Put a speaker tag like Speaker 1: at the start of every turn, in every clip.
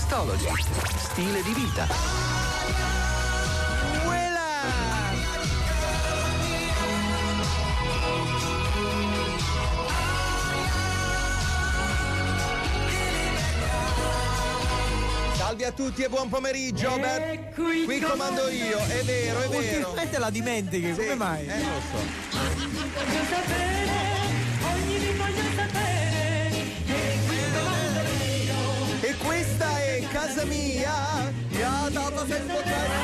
Speaker 1: Insistology. Stile di vita.
Speaker 2: Salve a tutti e buon pomeriggio. Qui comando io, è vero, è vero.
Speaker 3: Ultimamente la dimentichi, sì, come mai?
Speaker 2: Lo so.
Speaker 4: Voglio sapere, ogni voglio sapere,
Speaker 2: e questa è casa mia, ya dato senza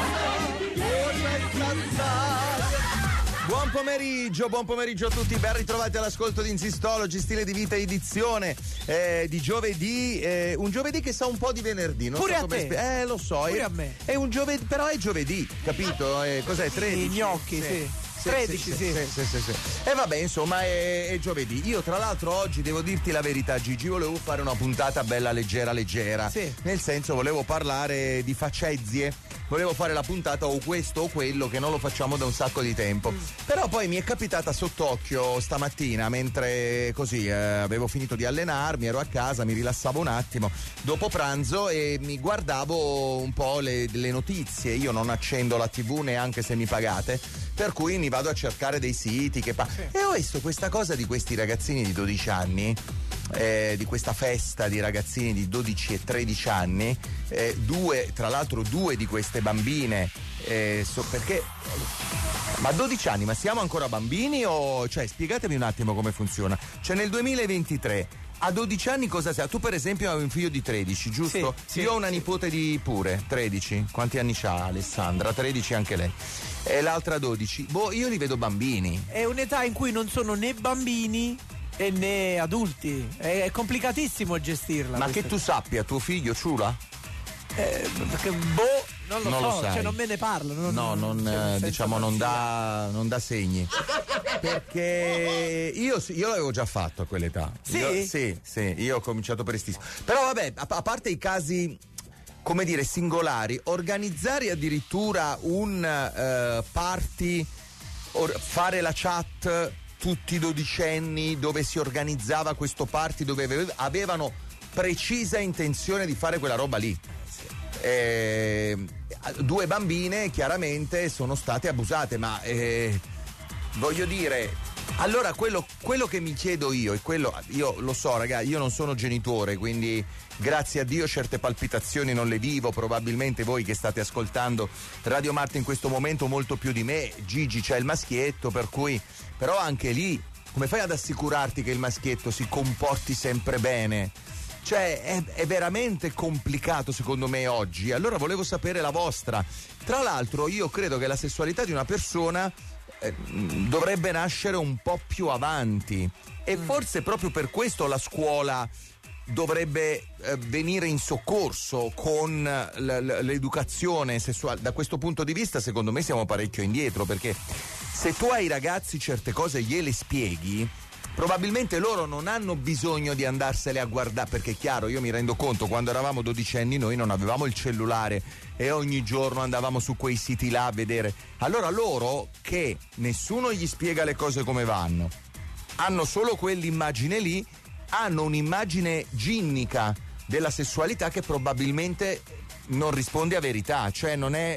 Speaker 2: buon pomeriggio a tutti, ben ritrovati all'ascolto di Insistology, stile di vita edizione di giovedì, un giovedì che sa un po' di venerdì, non
Speaker 3: pure
Speaker 2: so
Speaker 3: a te.
Speaker 2: Lo so,
Speaker 3: pure a me.
Speaker 2: È un giovedì, però è giovedì, capito? Cos'è? 13?
Speaker 3: I gnocchi, sì. 13, sì.
Speaker 2: E vabbè, insomma, è giovedì. Io tra l'altro oggi devo dirti la verità, Gigi, volevo fare una puntata bella leggera,
Speaker 3: sì.
Speaker 2: Nel senso, volevo parlare di facezzie, volevo fare la puntata o questo o quello, che non lo facciamo da un sacco di tempo. Però poi mi è capitata sott'occhio stamattina, mentre così avevo finito di allenarmi, ero a casa, mi rilassavo un attimo dopo pranzo e mi guardavo un po' le notizie. Io non accendo la TV neanche se mi pagate, per cui mi vado a cercare dei siti che e ho visto questa cosa di questi ragazzini di 12 anni, di questa festa di ragazzini di 12 e 13 anni, tra l'altro due di queste bambine, perché ma 12 anni, ma siamo ancora bambini o cioè spiegatemi un attimo come funziona. Cioè nel 2023 a 12 anni cosa sei? Tu per esempio hai un figlio di 13, giusto?
Speaker 3: Sì,
Speaker 2: io ho una nipote di pure 13. Quanti anni c'ha Alessandra? 13 anche lei. E l'altra 12. Io li vedo bambini.
Speaker 3: È un'età in cui non sono né bambini né adulti. È complicatissimo gestirla.
Speaker 2: Ma che tu sappia, tuo figlio ciula?
Speaker 3: Perché non lo so,
Speaker 2: sai.
Speaker 3: cioè non me ne parlo.
Speaker 2: Non dà segni. Perché io l'avevo già fatto a quell'età.
Speaker 3: Sì?
Speaker 2: Sì, io ho cominciato prestissimo. Però vabbè, a parte i casi, come dire, singolari, organizzare addirittura un party, fare la chat tutti dodicenni dove si organizzava questo party, dove avevano precisa intenzione di fare quella roba lì. Due bambine chiaramente sono state abusate, ma voglio dire, allora quello che mi chiedo io è quello, io lo so ragazzi, io non sono genitore, quindi grazie a Dio certe palpitazioni non le vivo, probabilmente voi che state ascoltando Radio Marte in questo momento molto più di me. Gigi c'è il maschietto, per cui però anche lì come fai ad assicurarti che il maschietto si comporti sempre bene? Cioè è veramente complicato secondo me oggi. Allora volevo sapere la vostra. Tra l'altro io credo che la sessualità di una persona dovrebbe nascere un po' più avanti e forse proprio per questo la scuola dovrebbe venire in soccorso con l'educazione sessuale. Da questo punto di vista secondo me siamo parecchio indietro, perché se tu ai ragazzi certe cose gliele spieghi, probabilmente loro non hanno bisogno di andarsele a guardare, perché è chiaro, io mi rendo conto, quando eravamo dodicenni noi non avevamo il cellulare e ogni giorno andavamo su quei siti là a vedere. Allora loro, che nessuno gli spiega le cose come vanno, hanno solo quell'immagine lì, hanno un'immagine ginnica della sessualità che probabilmente non risponde a verità, cioè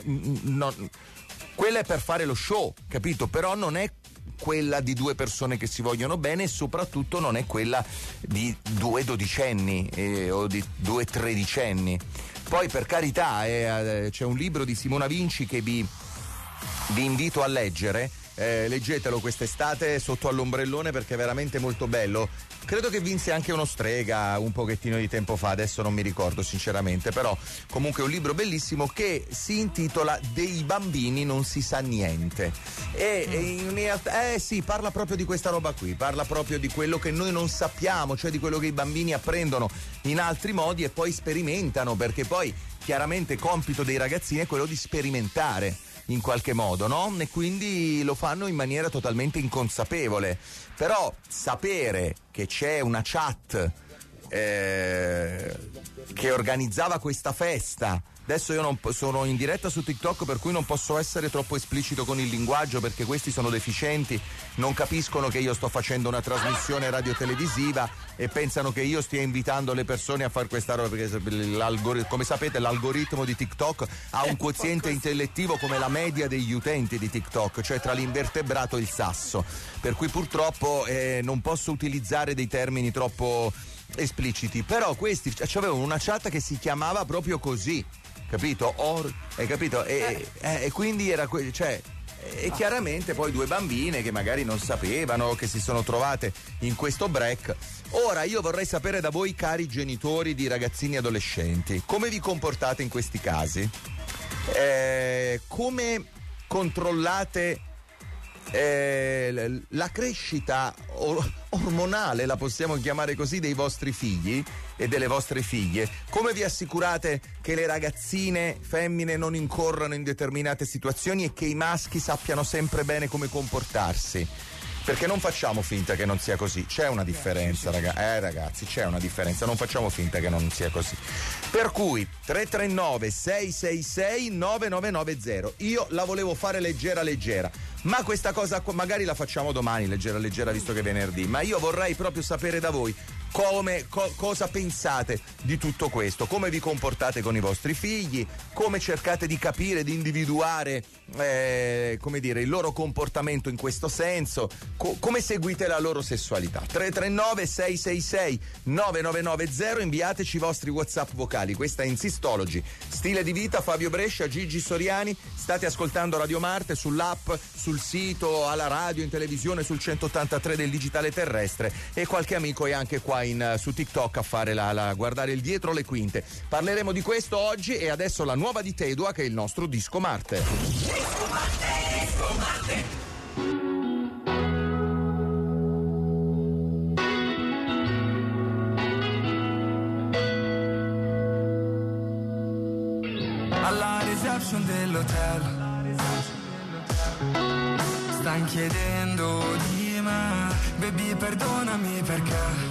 Speaker 2: quella è per fare lo show, capito? Però non è quella di due persone che si vogliono bene e soprattutto non è quella di due dodicenni o di due tredicenni. Poi per carità c'è un libro di Simona Vinci che vi invito a leggere, leggetelo quest'estate sotto all'ombrellone perché è veramente molto bello. Credo che vinse anche uno Strega un pochettino di tempo fa, adesso non mi ricordo sinceramente, però comunque è un libro bellissimo che si intitola Dei bambini non si sa niente e in realtà sì, parla proprio di questa roba qui, parla proprio di quello che noi non sappiamo, cioè di quello che i bambini apprendono in altri modi e poi sperimentano, perché poi chiaramente compito dei ragazzini è quello di sperimentare in qualche modo, no? E quindi lo fanno in maniera totalmente inconsapevole. Però sapere che c'è una chat che organizzava questa festa. Adesso io non sono in diretta su TikTok, per cui non posso essere troppo esplicito con il linguaggio, perché questi sono deficienti, non capiscono che io sto facendo una trasmissione radiotelevisiva e pensano che io stia invitando le persone a fare questa roba, perché come sapete l'algoritmo di TikTok ha un quoziente intellettivo come la media degli utenti di TikTok, cioè tra l'invertebrato e il sasso, per cui purtroppo non posso utilizzare dei termini troppo espliciti. Però questi avevano una chat che si chiamava proprio così, capito? Hai capito? E quindi era e chiaramente poi due bambine che magari non sapevano, che si sono trovate in questo break. Ora io vorrei sapere da voi, cari genitori di ragazzini adolescenti, come vi comportate in questi casi? Come controllate la crescita ormonale, la possiamo chiamare così, dei vostri figli e delle vostre figlie? Come vi assicurate che le ragazzine femmine non incorrano in determinate situazioni e che i maschi sappiano sempre bene come comportarsi? Perché non facciamo finta che non sia così, c'è una differenza, ragazzi, c'è una differenza, non facciamo finta che non sia così. Per cui 339 666 9990. Io la volevo fare leggera, ma questa cosa magari la facciamo domani, leggera visto che è venerdì, ma io vorrei proprio sapere da voi cosa pensate di tutto questo, come vi comportate con i vostri figli, come cercate di capire, di individuare come dire, il loro comportamento in questo senso, come seguite la loro sessualità. 339 666 9990, inviateci i vostri WhatsApp vocali. Questa è Insistology, stile di vita, Fabio Brescia, Gigi Soriani, state ascoltando Radio Marte sull'app, sul sito, alla radio, in televisione, sul 183 del digitale terrestre, e qualche amico è anche qua su TikTok a fare guardare il dietro le quinte. Parleremo di questo oggi, e adesso la nuova di Tedua, che è il nostro Disco Marte.
Speaker 1: Disco Marte.
Speaker 5: Alla reception dell'hotel stan chiedendo di me, baby perdonami perché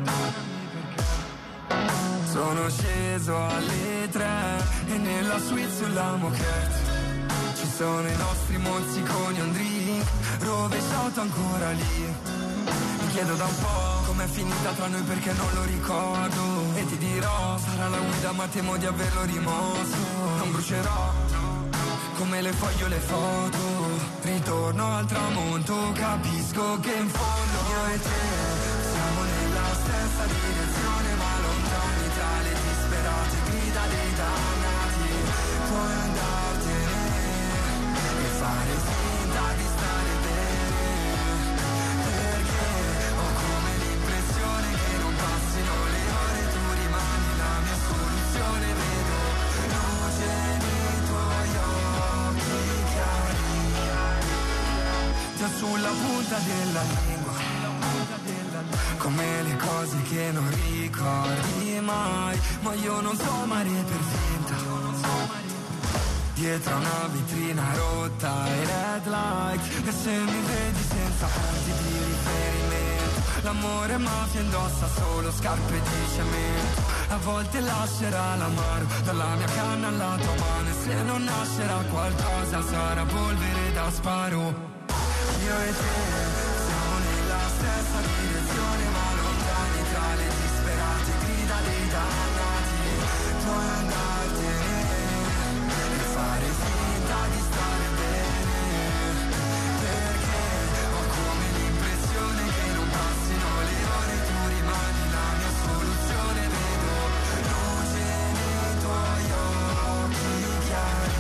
Speaker 5: sono sceso alle 3 e nella suite sulla moquette ci sono i nostri mozziconi, un drink rovesciato ancora lì. Mi chiedo da un po' com'è finita tra noi perché non lo ricordo, e ti dirò sarà la guida ma temo di averlo rimosso. Non brucerò come le foglio le foto, ritorno al tramonto, capisco che in fondo io e te siamo nella stessa direzione ma lontani tra le disperate grida dei dannati. Puoi andartene e fare finta di stare bene, perché ho come l'impressione che non passino le ore, tu rimani la mia soluzione, vedo luce nei tuoi occhi chiari, già sulla punta della lingua, come le cose che non ricordi mai, ma io non so amare per finta, dietro a una vetrina rotta e red light, e se mi vedi senza punti di riferimento, l'amore mafia indossa solo scarpe di cemento, a volte lascerà l'amaro dalla mia canna alla tua mano, e se non nascerà qualcosa sarà polvere da sparo. Io e te siamo nella stessa direzione ma lontani tra le disperate grida dei dannati. Puoi andartene e fare finta di stare bene, perché ho come l'impressione che non passino le ore, tu rimani la mia soluzione, vedo luce nei tuoi occhi chiari.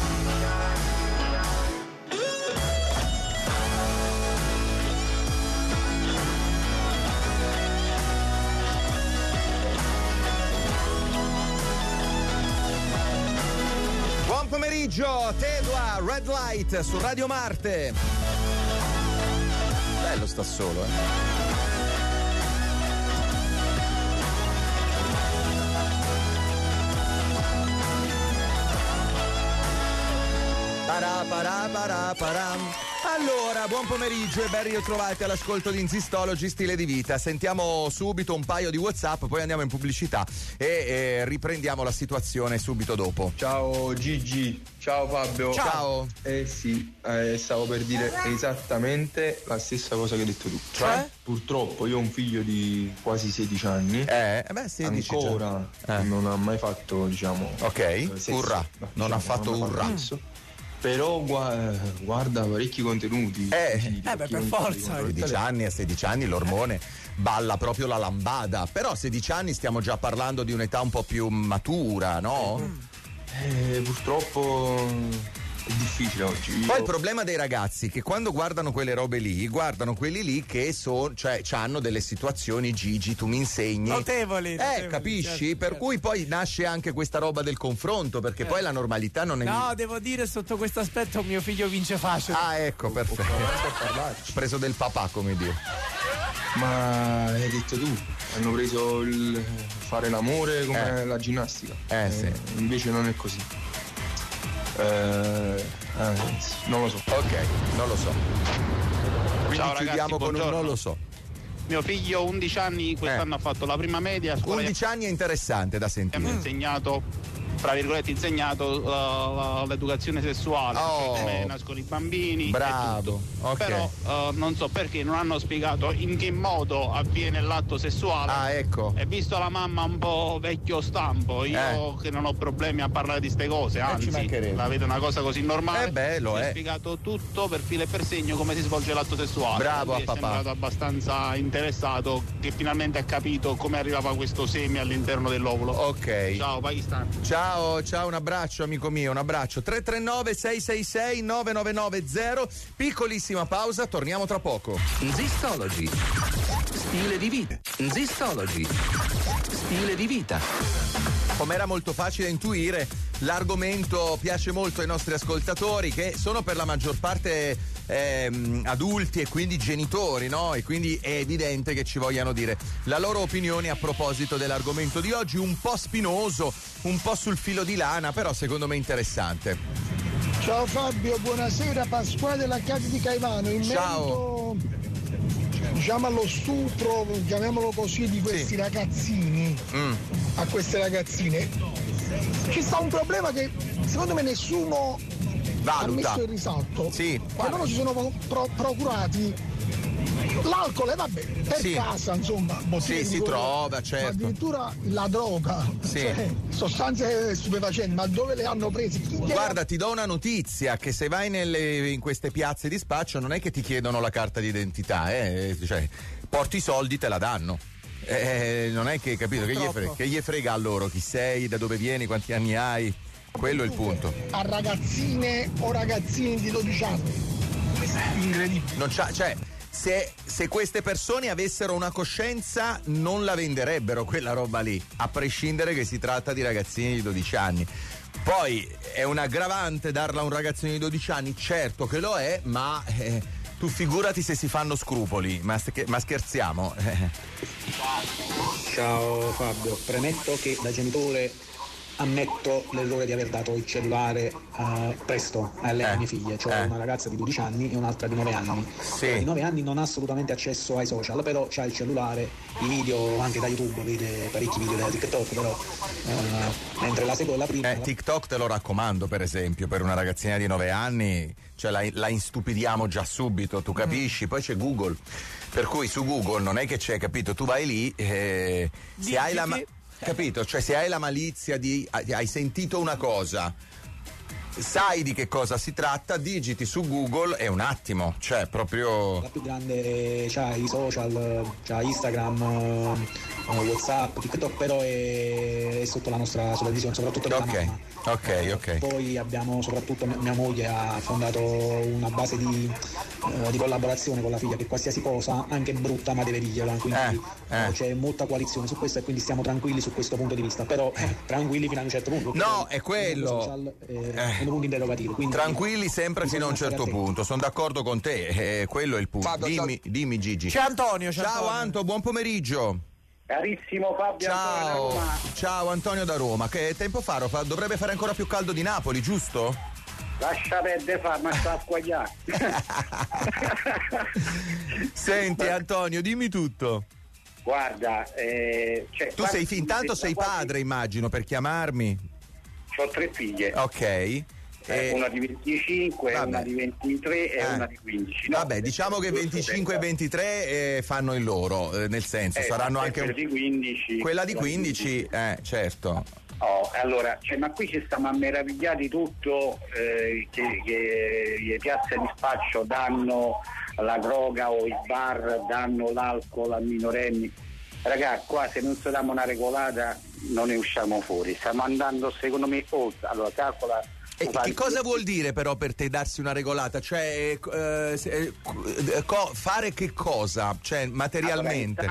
Speaker 2: Buon pomeriggio, Tedua, Red Light su Radio Marte. Bello sta solo, Allora, buon pomeriggio e ben ritrovati all'ascolto di Insistology, stile di vita. Sentiamo subito un paio di WhatsApp, poi andiamo in pubblicità e riprendiamo la situazione subito dopo.
Speaker 6: Ciao Gigi, ciao Fabio.
Speaker 2: Ciao.
Speaker 6: Sì, stavo per dire esattamente la stessa cosa che hai detto tu.
Speaker 2: Cioè?
Speaker 6: Purtroppo io ho un figlio di quasi 16 anni.
Speaker 2: 16
Speaker 6: ancora non ha mai fatto, diciamo,
Speaker 2: ok,
Speaker 6: sesso.
Speaker 2: urrà,
Speaker 6: No,
Speaker 2: non ha fatto urrà.
Speaker 6: sesso. Però guarda parecchi contenuti.
Speaker 3: Per forza.
Speaker 2: 16 anni l'ormone balla proprio la lambada. Però a 16 anni stiamo già parlando di un'età un po' più matura, no?
Speaker 6: Purtroppo è difficile oggi.
Speaker 2: Poi il problema dei ragazzi che quando guardano quelle robe lì, guardano quelli lì che sono, cioè hanno delle situazioni, Gigi, tu mi insegni.
Speaker 3: Notevoli,
Speaker 2: capisci?
Speaker 3: Certo,
Speaker 2: per cui poi nasce anche questa roba del confronto, perché poi la normalità non è.
Speaker 3: No, devo dire, sotto questo aspetto mio figlio vince facile.
Speaker 2: Ah, ecco, perfetto. Preso del papà, come dire.
Speaker 6: Ma hai detto tu, hanno preso il fare l'amore come la ginnastica.
Speaker 2: Sì.
Speaker 6: Invece non è così. Non lo so.
Speaker 2: Ok, non lo so. Quindi
Speaker 7: ciao ragazzi,
Speaker 2: chiudiamo con un
Speaker 7: buongiorno.
Speaker 2: non lo so.
Speaker 7: Mio figlio 11 anni quest'anno ha fatto la prima media a scuola.
Speaker 2: 11 anni è interessante da
Speaker 7: Abbiamo
Speaker 2: sentire.
Speaker 7: insegnato, tra virgolette, l'educazione sessuale, cioè come nascono i bambini.
Speaker 2: Bravo, ok.
Speaker 7: Però non so perché non hanno spiegato in che modo avviene l'atto sessuale.
Speaker 2: Ah, ecco.
Speaker 7: E visto la mamma un po' vecchio stampo, io che non ho problemi a parlare di ste cose,
Speaker 2: ci
Speaker 7: anzi
Speaker 2: mancherebbe.
Speaker 7: la vedo una cosa così normale.
Speaker 2: Lo
Speaker 7: mi ha
Speaker 2: è.
Speaker 7: spiegato tutto per filo e per segno come si svolge l'atto sessuale.
Speaker 2: Bravo
Speaker 7: Lui
Speaker 2: a papà.
Speaker 7: è sembrato abbastanza interessato, che finalmente ha capito come arrivava questo seme all'interno dell'ovulo.
Speaker 2: Ok.
Speaker 7: Ciao Pakistan.
Speaker 2: Ciao, un abbraccio amico mio, un abbraccio. 339 666 9990. Piccolissima pausa, torniamo tra poco.
Speaker 8: Insistology, stile di vita. Insistology, stile di vita.
Speaker 2: Come era molto facile intuire, l'argomento piace molto ai nostri ascoltatori, che sono per la maggior parte adulti e quindi genitori, no? E quindi è evidente che ci vogliano dire la loro opinione a proposito dell'argomento di oggi, un po' spinoso, un po' sul filo di lana, però secondo me interessante.
Speaker 9: Ciao Fabio, buonasera. Pasquale della Chiati di Caivano. In
Speaker 2: Ciao.
Speaker 9: merito, diciamo, allo stupro, chiamiamolo così, di questi ragazzini a queste ragazzine, ci sta un problema che secondo me nessuno
Speaker 2: Valuta.
Speaker 9: ha messo in risalto.
Speaker 2: Sì.
Speaker 9: Che loro si sono procurati l'alcol, vabbè, per casa, insomma, bottiglie
Speaker 2: Sì,
Speaker 9: di
Speaker 2: si
Speaker 9: colore,
Speaker 2: trova, certo.
Speaker 9: ma addirittura la droga,
Speaker 2: Sì.
Speaker 9: cioè, sostanze stupefacenti, ma dove le hanno prese?
Speaker 2: Guarda, ti do una notizia, che se vai in queste piazze di spaccio non è che ti chiedono la carta d'identità, cioè porti i soldi, te la danno. Non è che, capito, che gli frega a loro chi sei, da dove vieni, quanti anni hai, quello è il punto.
Speaker 9: A ragazzine o ragazzini di 12 anni, incredibile.
Speaker 2: Non c'ha, cioè, se queste persone avessero una coscienza non la venderebbero quella roba lì, a prescindere che si tratta di ragazzini di 12 anni. Poi è un aggravante darla a un ragazzino di 12 anni, certo che lo è, ma tu figurati se si fanno scrupoli, ma scherziamo.
Speaker 10: Ciao Fabio, premetto che da genitore ammetto l'errore di aver dato il cellulare presto alle mie figlie, cioè una ragazza di 12 anni e un'altra di 9 anni.
Speaker 2: Sì.
Speaker 10: Di 9 anni non ha assolutamente accesso ai social, però c'ha il cellulare, i video anche da YouTube, vede parecchi video da TikTok, però mentre la seconda e la prima...
Speaker 2: TikTok te lo raccomando, per esempio, per una ragazzina di 9 anni, cioè la instupidiamo già subito, tu capisci? Poi c'è Google, per cui su Google non è che c'è, capito? Tu vai lì, se hai la... Capito? Cioè se hai la malizia hai sentito una cosa, sai di che cosa si tratta, digiti su Google e un attimo, cioè proprio...
Speaker 10: La più grande c'ha i social, c'ha Instagram, WhatsApp, TikTok, però è sotto la nostra supervisione, soprattutto della mamma.
Speaker 2: Ok.
Speaker 10: Poi abbiamo soprattutto mia moglie ha fondato una base di collaborazione con la figlia, che qualsiasi cosa, anche brutta, ma deve dirgliela, quindi c'è molta coalizione su questo e quindi stiamo tranquilli su questo punto di vista, però tranquilli fino a un certo punto.
Speaker 2: No, è quello.
Speaker 10: Social, un punto interrogativo. Quindi
Speaker 2: tranquilli sempre fino a un certo punto, sono d'accordo con te, quello è il punto. Dimmi Gigi.
Speaker 3: C'è Antonio.
Speaker 2: Ciao Anto, buon pomeriggio.
Speaker 11: Carissimo Fabio, Antonio da Roma.
Speaker 2: Ciao Antonio da Roma. Che tempo fa? Dovrebbe fare ancora più caldo di Napoli, giusto?
Speaker 11: Lascia perdere fare, ma sta a squagliare.
Speaker 2: Senti Antonio, dimmi tutto.
Speaker 11: Guarda,
Speaker 2: tu sei intanto sei padre, immagino, per chiamarmi.
Speaker 11: Ho 3 figlie.
Speaker 2: Ok.
Speaker 11: Una di 25, una di 23 e una di 15. No,
Speaker 2: vabbè, diciamo che 25 e 23 fanno il loro, nel senso saranno anche
Speaker 11: quella di 15.
Speaker 2: Quella di 15, certo.
Speaker 11: Allora, ma qui ci stiamo a meravigliare di tutto, che le piazze di spaccio danno la droga o i bar danno l'alcol a minorenni. Ragazzi, qua se non si diamo una regolata non ne usciamo fuori, stiamo andando secondo me oltre. Allora calcola.
Speaker 2: E che cosa vuol dire però per te darsi una regolata? Cioè fare che cosa? Cioè materialmente?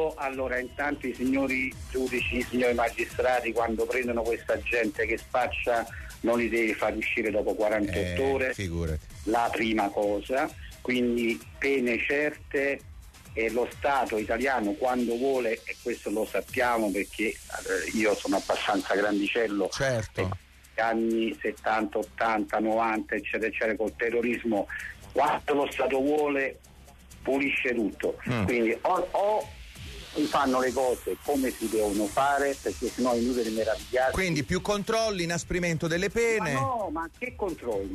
Speaker 11: Intanto i signori giudici, i signori magistrati, quando prendono questa gente che spaccia, non li devi far uscire dopo 48 ore.
Speaker 2: Figurati.
Speaker 11: La prima cosa, quindi pene certe. E lo Stato italiano quando vuole, e questo lo sappiamo perché io sono abbastanza grandicello,
Speaker 2: certo,
Speaker 11: anni 70, 80, 90 eccetera eccetera, col terrorismo, quando lo Stato vuole pulisce tutto. Quindi o fanno le cose come si devono fare, perché sennò è inutile meravigliarsi.
Speaker 2: Quindi più controlli, inasprimento delle pene.
Speaker 11: Ma che controlli?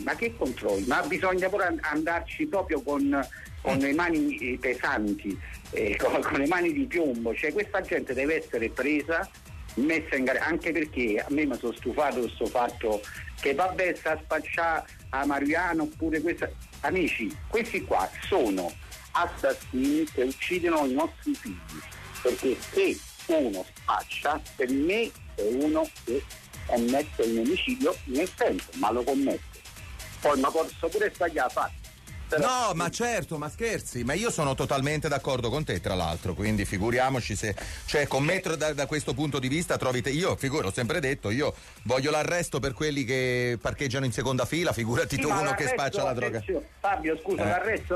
Speaker 11: Ma bisogna pure andarci proprio con le mani pesanti, con le mani di piombo, cioè questa gente deve essere presa, messa in gara, anche perché a me mi sono stufato di questo fatto che vabbè sta a spacciare a Mariano oppure questa. Amici, questi qua sono assassini che uccidono i nostri figli, perché se uno spaccia, per me è uno che commette un omicidio, nel senso, ma lo commette, poi ma posso pure sbagliare a fare.
Speaker 2: No, ma certo, ma scherzi, ma io sono totalmente d'accordo con te, tra l'altro, quindi figuriamoci se, cioè commettere da questo punto di vista io ho sempre detto, io voglio l'arresto per quelli che parcheggiano in seconda fila, figurati tu uno che spaccia la droga.
Speaker 11: Fabio, scusa, l'arresto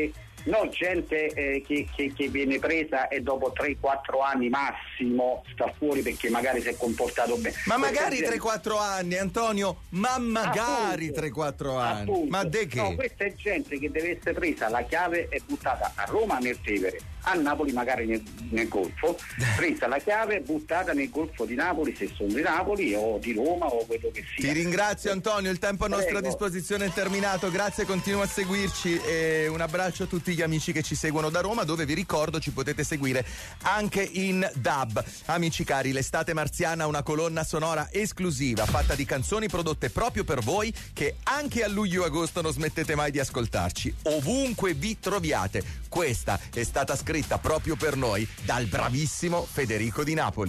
Speaker 11: no, gente che viene presa e dopo 3-4 anni massimo sta fuori perché magari si è comportato bene.
Speaker 2: Ma magari 3-4 anni, Antonio, ma magari 3-4 anni.
Speaker 11: Appunto.
Speaker 2: Ma de che?
Speaker 11: No, questa è gente che deve essere presa, la chiave è buttata a Roma nel Tevere, a Napoli magari nel Golfo, presa la chiave, buttata nel Golfo di Napoli, se sono di Napoli o di Roma o quello che sia.
Speaker 2: Ti ringrazio Antonio, il tempo a nostra disposizione è terminato, grazie, continua a seguirci e un abbraccio a tutti gli amici che ci seguono da Roma, dove vi ricordo ci potete seguire anche in DAB. Amici cari, l'Estate Marziana, una colonna sonora esclusiva fatta di canzoni prodotte proprio per voi, che anche a luglio e agosto non smettete mai di ascoltarci ovunque vi troviate. Questa è stata scritta proprio per noi dal bravissimo Federico di Napoli.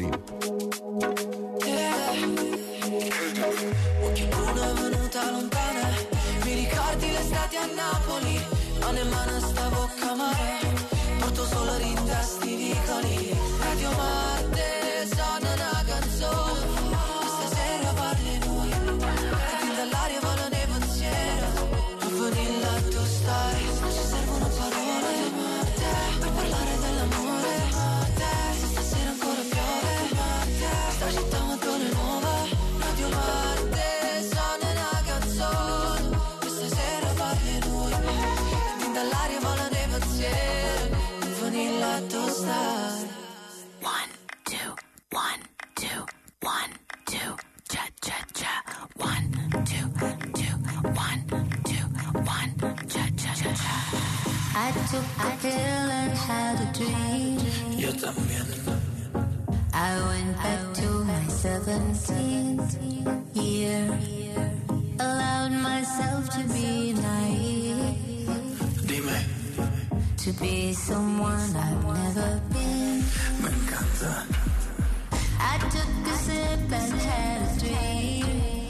Speaker 12: Qualcuno è venuta lontana, mi ricordi l'estate a Napoli, non in mano sta bocca amara, porto solo rintasti vicoli, Radio Marte suona una canzone, stasera parli noi, e fin dall'aria volano i pensieri, a venire là tu stai, non ci servono parole, per parlare dell'amore, se stasera ancora piove, sta città mattone nuova, Radio Marte suona una canzone, questa sera parli noi, e fin dall'aria volano i pensieri, a venire là tu stai. 1, 2, 1, 2, 1, 2, cha cha cha, 1, 2, 2, 1, 2, 1, cha cha cha cha.
Speaker 13: I took a pill and had a dream.
Speaker 12: Yo también.
Speaker 13: I went back to my 17th year. Allowed myself to be naive.
Speaker 12: Dime.
Speaker 13: To be someone I've never been.
Speaker 12: Me encanta.
Speaker 13: I took a sip and had a dream.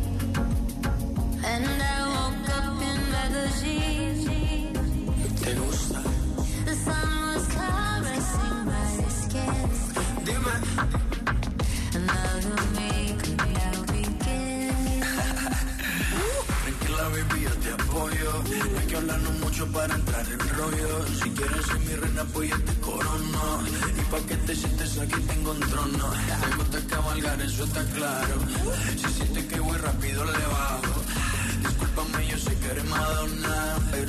Speaker 13: And I woke up in magazine.
Speaker 12: ¿Te gusta?
Speaker 13: The sun was caressing my skin.
Speaker 12: Dime.
Speaker 13: Another me could now begin.
Speaker 12: Tranquila baby, yo te apoyo. No hay que hablarnos mucho para entrar en rollo. Si quieres ser mi reina pues yo te corono. Y pa' que te sientes aquí tengo un trono. Me gusta cabalgar, eso está claro. Si sientes que voy rápido le bajo. Disculpa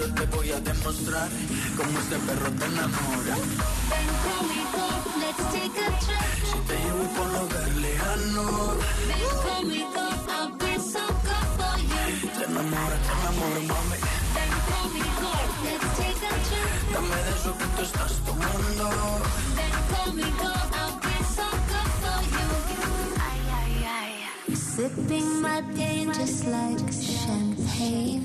Speaker 5: pero te voy a demostrar cómo este perro te enamora.
Speaker 13: Ven conmigo, let's take a trip.
Speaker 5: Si te llevo por los Berleanos.
Speaker 13: Ven conmigo, I'll be so good for you.
Speaker 5: Te enamora, mami.
Speaker 13: Ven conmigo, let's take a trip.
Speaker 5: Dame de eso que tú estás tomando.
Speaker 13: Ven conmigo, I'll be so good for you. Ay, ay, ay. Sipping my pain just like champagne.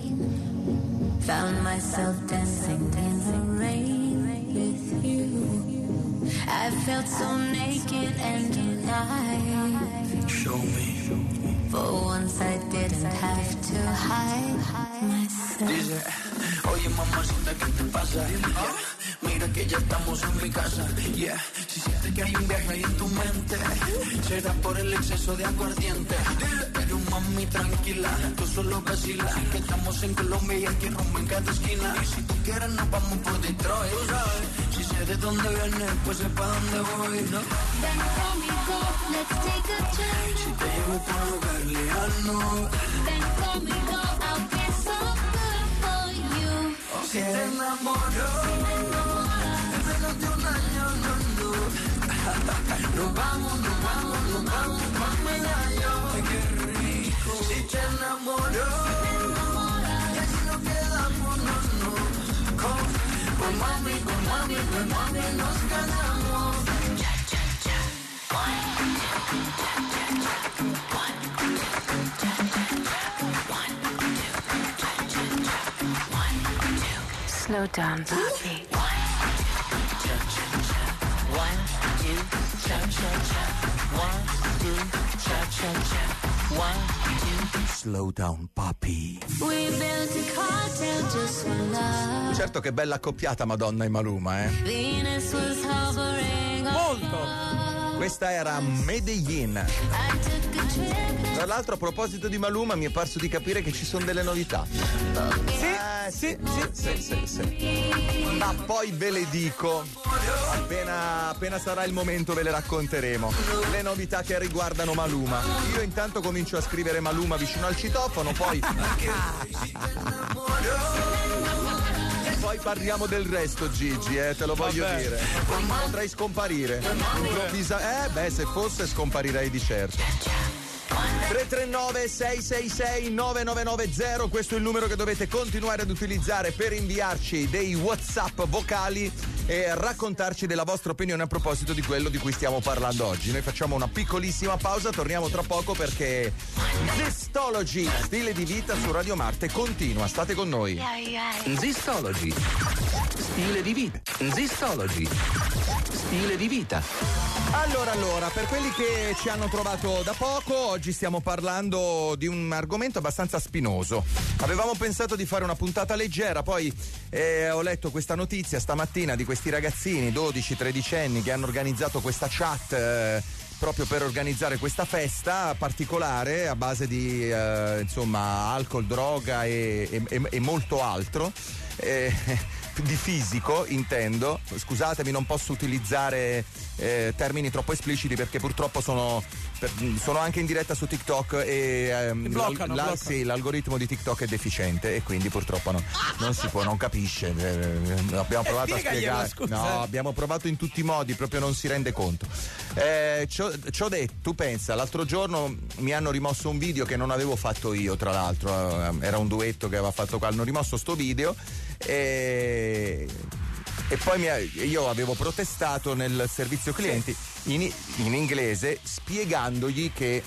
Speaker 13: Found myself dancing in the rain with you. I felt so naked and alive.
Speaker 5: Show me.
Speaker 13: For once I didn't have to hide myself.
Speaker 5: Dice, oye mamacita, ¿qué te pasa? Yeah. Mira que ya estamos en mi casa. Yeah. Si sientes que hay un viaje ahí en tu mente, será por el exceso de aguardiente. Pero mami tranquila, tú solo vacila, que estamos en Colombia y aquí rumbo en cada esquina. Y si tú quieres nos vamos por Detroit, tú sabes. Si sé de dónde vienes, pues sé pa' dónde voy, ¿no?
Speaker 13: Ven conmigo, let's take a trip.
Speaker 5: Si te llevo por los Berleanos.
Speaker 13: Ven conmigo, I'll be so good for you.
Speaker 5: Si te enamoro, en menos de un año, no. Nos vamos pa' Medallo. Qué rico. Si te enamoro, y así nos quedamos, no. Con mami nos casamos.
Speaker 14: Slow down, papi. 1, 2, cha cha cha. 1, 2, cha cha cha. 1, 2.
Speaker 2: Slow down, papi.
Speaker 13: We built a cartel just for love.
Speaker 2: Certo che bella accoppiata Madonna e Maluma,
Speaker 13: Venus was hovering
Speaker 2: molto. Questa era Medellin. Tra l'altro, a proposito di Maluma, mi è parso di capire che ci sono delle novità. Sì. Ma poi ve le dico. Appena sarà il momento ve le racconteremo. Le novità che riguardano Maluma. Io intanto comincio a scrivere Maluma vicino al citofono, poi parliamo del resto, Gigi, te lo voglio dire. Potrei scomparire. Se fosse scomparirei di certo. 339 666 9990, questo è il numero che dovete continuare ad utilizzare per inviarci dei WhatsApp vocali e raccontarci della vostra opinione a proposito di quello di cui stiamo parlando oggi. Noi facciamo una piccolissima pausa, torniamo tra poco perché Zistology, stile di vita su Radio Marte, continua, state con noi.
Speaker 8: Zistology, stile di vita. Zistology, stile di vita.
Speaker 2: Allora, per quelli che ci hanno trovato da poco, oggi stiamo parlando di un argomento abbastanza spinoso. Avevamo pensato di fare una puntata leggera, poi ho letto questa notizia stamattina di questi ragazzini, 12-13 anni, che hanno organizzato questa chat proprio per organizzare questa festa particolare a base di alcol, droga e molto altro. Di fisico intendo, scusatemi, non posso utilizzare termini troppo espliciti perché purtroppo sono anche in diretta su TikTok e
Speaker 3: bloccano.
Speaker 2: Sì, l'algoritmo di TikTok è deficiente e quindi purtroppo non si può, non capisce. Abbiamo provato a spiegare, abbiamo provato in tutti i modi, proprio non si rende conto. C'ho detto, tu pensa, l'altro giorno mi hanno rimosso un video che non avevo fatto io, tra l'altro era un duetto che aveva fatto qua, hanno rimosso sto video e poi io avevo protestato nel servizio clienti in inglese, spiegandogli che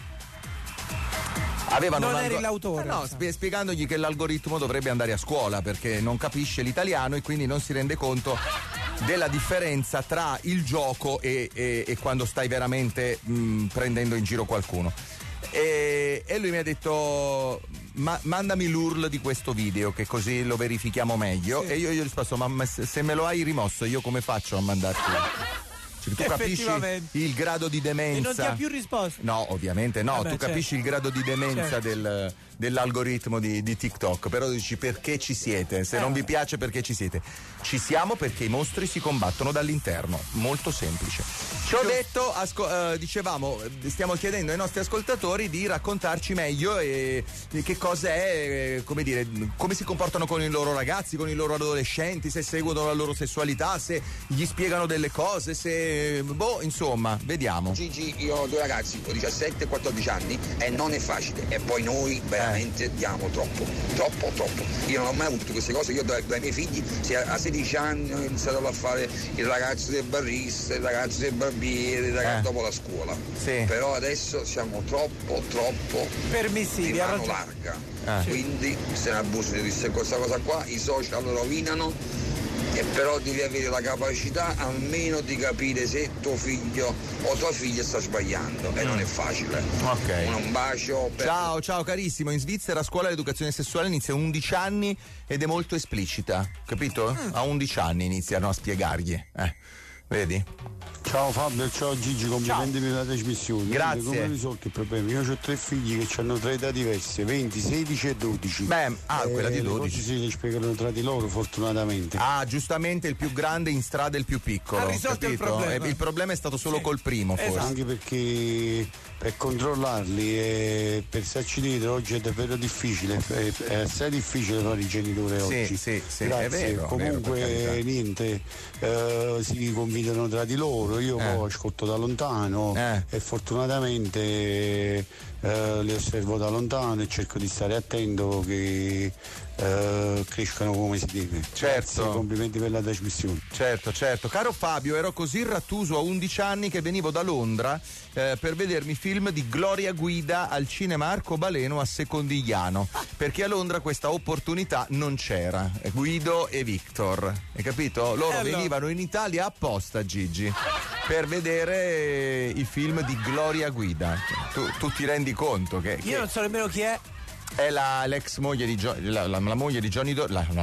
Speaker 2: avevano
Speaker 3: non eri l'autore.
Speaker 2: Spiegandogli che l'algoritmo dovrebbe andare a scuola perché non capisce l'italiano e quindi non si rende conto della differenza tra il gioco e quando stai veramente prendendo in giro qualcuno. E lui mi ha detto mandami l'URL di questo video che così lo verifichiamo meglio. E io gli ho risposto, ma se me lo hai rimosso io come faccio a mandarti? Tu capisci il grado di demenza.
Speaker 3: E non ti ha più risposto?
Speaker 2: No, ovviamente no.
Speaker 3: Vabbè,
Speaker 2: tu capisci il grado di demenza dell'algoritmo di TikTok. Però dici perché ci siete? Se non vi piace, perché ci siete? Ci siamo perché i mostri si combattono dall'interno. Molto semplice. Ci ho detto, dicevamo, stiamo chiedendo ai nostri ascoltatori di raccontarci meglio che cosa è, come dire, come si comportano con i loro ragazzi, con i loro adolescenti, se seguono la loro sessualità, se gli spiegano delle cose, se insomma, vediamo.
Speaker 15: Gigi, io ho due ragazzi, ho 17 e 14 anni e non è facile, e poi noi veramente diamo troppo. Io non ho mai avuto queste cose, io dai miei figli a 16 anni ho iniziato a fare il ragazzo del barista, il ragazzo del barbiere, il ragazzo dopo la scuola. Però adesso siamo troppo
Speaker 3: permissivi,
Speaker 15: di mano larga. Quindi se ne abusano di questa cosa qua, i social lo rovinano. E però devi avere la capacità almeno di capire se tuo figlio o tua figlia sta sbagliando, e non è facile.
Speaker 2: Ok.
Speaker 15: Un bacio.
Speaker 2: Ciao carissimo. In Svizzera a scuola l'educazione sessuale inizia a 11 anni ed è molto esplicita, capito? A 11 anni iniziano a spiegargli. Vedi?
Speaker 16: Ciao Fabio, ciao Gigi, complimenti per la trasmissione.
Speaker 2: Grazie.
Speaker 16: Come hai risolto il problema? Io ho 3 figli che hanno 3 età diverse, 20, 16 e 12.
Speaker 2: Quella di 12.
Speaker 16: Cose si spiegano tra di loro, fortunatamente.
Speaker 2: Giustamente il più grande in strada il più piccolo.
Speaker 16: Ha risolto il problema.
Speaker 2: Il problema è stato solo col primo, forse.
Speaker 16: Anche perché per controllarli e per starci dietro oggi è davvero difficile, è assai difficile fare i genitori oggi.
Speaker 2: Sì,
Speaker 16: grazie.
Speaker 2: è vero.
Speaker 16: Comunque niente, si convidano tra di loro, io poi ascolto da lontano e fortunatamente li osservo da lontano e cerco di stare attento che crescano come si deve.
Speaker 2: Certo.
Speaker 16: Grazie, complimenti per la trasmissione.
Speaker 2: Certo. Caro Fabio, ero così rattuso a 11 anni che venivo da Londra per vedermi film di Gloria Guida al cinema Arcobaleno a Secondigliano, perché a Londra questa opportunità non c'era. Guido e Victor, hai capito? Loro venivano in Italia apposta, Gigi, per vedere i film di Gloria Guida. Tu ti rendi conto che
Speaker 3: io non so nemmeno chi è.
Speaker 2: È l'ex moglie di la moglie di Johnny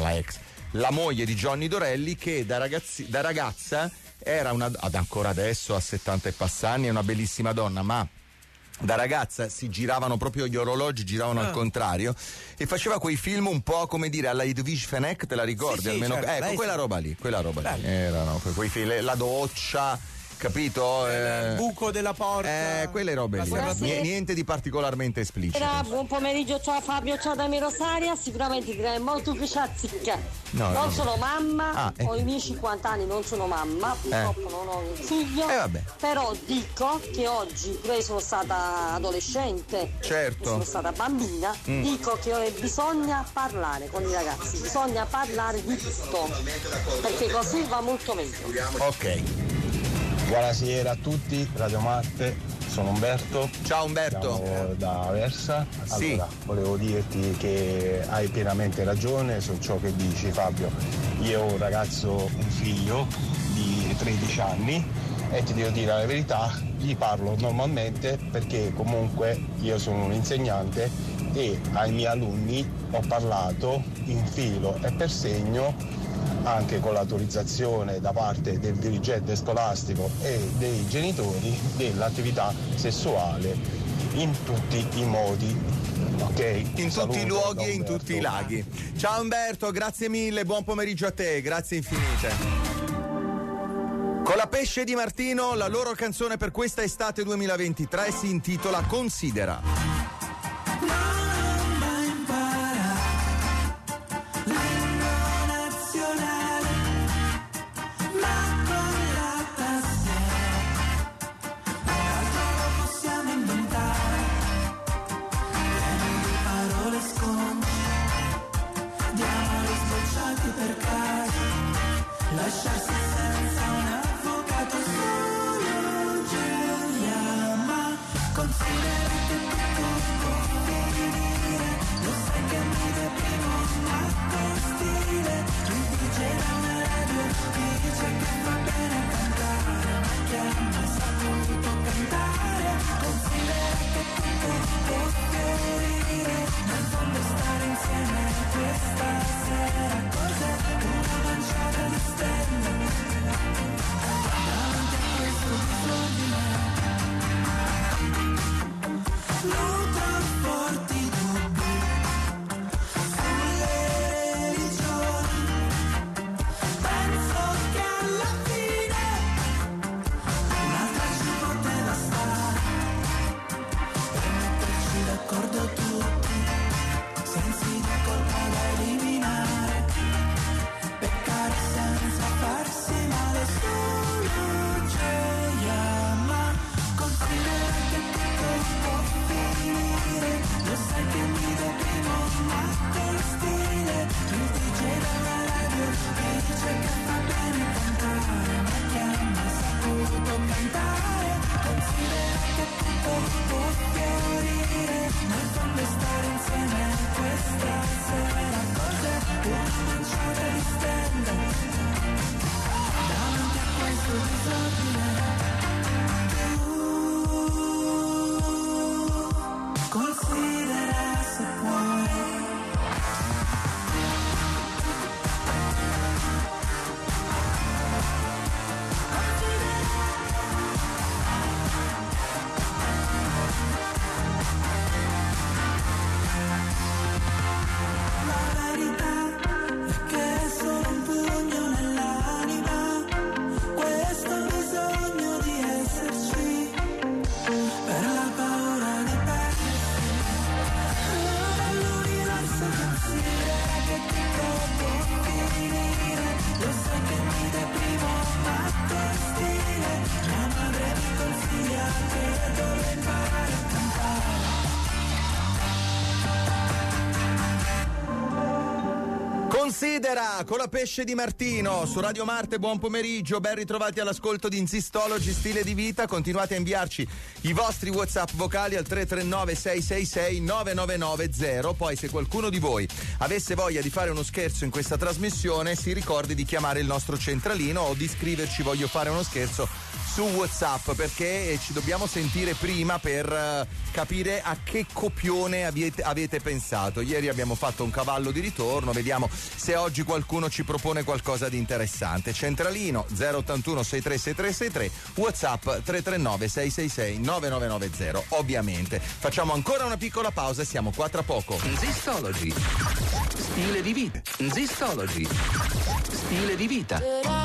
Speaker 2: la moglie di Johnny Dorelli, che da ragazza era ancora adesso a 70 e passanni è una bellissima donna, ma da ragazza si giravano proprio gli orologi, giravano al contrario, e faceva quei film un po' come dire alla Edwige Fenech, te la ricordi?
Speaker 3: Sì,
Speaker 2: almeno
Speaker 3: certo,
Speaker 2: quella roba lì erano quei film, la doccia, capito?
Speaker 3: Il buco della porta.
Speaker 2: Quelle robe lì. Niente di particolarmente esplicito.
Speaker 17: Buon pomeriggio, ciao Fabio, ciao da me Rosaria. Sicuramente direi molto piacere. Non sono mamma, ho i miei 50 anni, non sono mamma, purtroppo non ho un figlio. Però dico che oggi, pure sono stata adolescente, sono stata bambina, dico che bisogna parlare con i ragazzi, bisogna parlare di tutto, perché così va molto meglio.
Speaker 2: Ok.
Speaker 6: Buonasera a tutti, Radio Marte, sono Umberto.
Speaker 2: Ciao Umberto.
Speaker 6: Siamo da Aversa. Allora, volevo dirti che hai pienamente ragione su ciò che dici, Fabio. Io ho un figlio di 13 anni e ti devo dire la verità, gli parlo normalmente perché comunque io sono un insegnante e ai miei alunni ho parlato in filo e per segno, anche con l'autorizzazione da parte del dirigente scolastico e dei genitori, dell'attività sessuale in tutti i modi. Ok?
Speaker 2: In tutti i luoghi e in tutti i laghi. Ciao Umberto, grazie mille, buon pomeriggio a te, grazie infinite. Con la Pesce di Martino, la loro canzone per questa estate 2023 si intitola Considera.
Speaker 12: Lasciarsi senza un avvocato, solo Giulia, ma considera che tutto
Speaker 5: d'accordo tutti, sensi di colpa da eliminare, peccare senza farsi male, solo gioia, ma considera che tutto può finire, lo sai che mi deprimo ma con stile, il DJ della radio mi dice che fa bene cantare, ma che ha mai saputo cantare, considera che tutto può fiorire, nel fondo stare insieme questa sera, cos'è una manciata di stelle, davanti a questo disordine, tu considera se puoi.
Speaker 2: Considera con la Pesce di Martino su Radio Marte. Buon pomeriggio, ben ritrovati all'ascolto di Insistology Stile di Vita. Continuate a inviarci i vostri WhatsApp vocali al 339 666 9990. Poi se qualcuno di voi avesse voglia di fare uno scherzo in questa trasmissione, si ricordi di chiamare il nostro centralino o di scriverci voglio fare uno scherzo su WhatsApp, perché ci dobbiamo sentire prima per capire a che copione avete pensato. Ieri abbiamo fatto un cavallo di ritorno, vediamo se oggi qualcuno ci propone qualcosa di interessante. Centralino 081 636363, WhatsApp 339 666 9990. Ovviamente facciamo ancora una piccola pausa e siamo qua tra poco.
Speaker 8: Zistology, stile di vita. Zistology, stile di vita.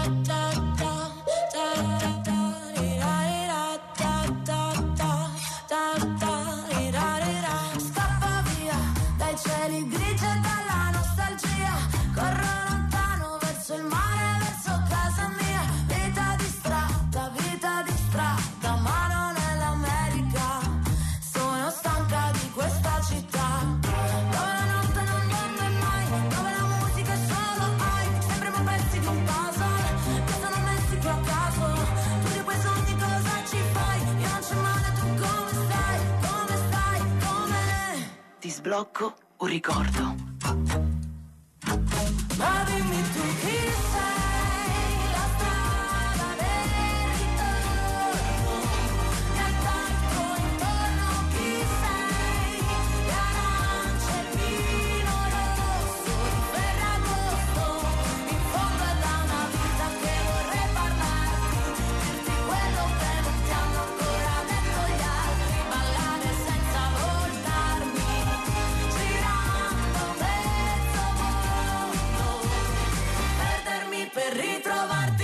Speaker 12: Scappa via dai cieli grigi e dalla nostalgia, corro lontano verso il mare, verso casa mia, vita distratta, ma non è l'America, sono stanca di questa città, dove la notte non dorme mai, dove la musica è solo hype, sembriamo pezzi di un puzzle che sono messi più a caso, tu di quei sogni cosa ci fai, io non c'è male, tu come stai, ti sblocco un ricordo. Ma dimmi tu chi sei, la strada del ritorno, mi attacco intorno, chi sei, le arance, il vino rosso, di Ferragosto, in fondo è da una vita che vorrei parlarti, dirti quello che non ti hanno ancora detto gli altri, ballare senza voltarmi, girando mezzo mondo, perdermi per ritrovarti.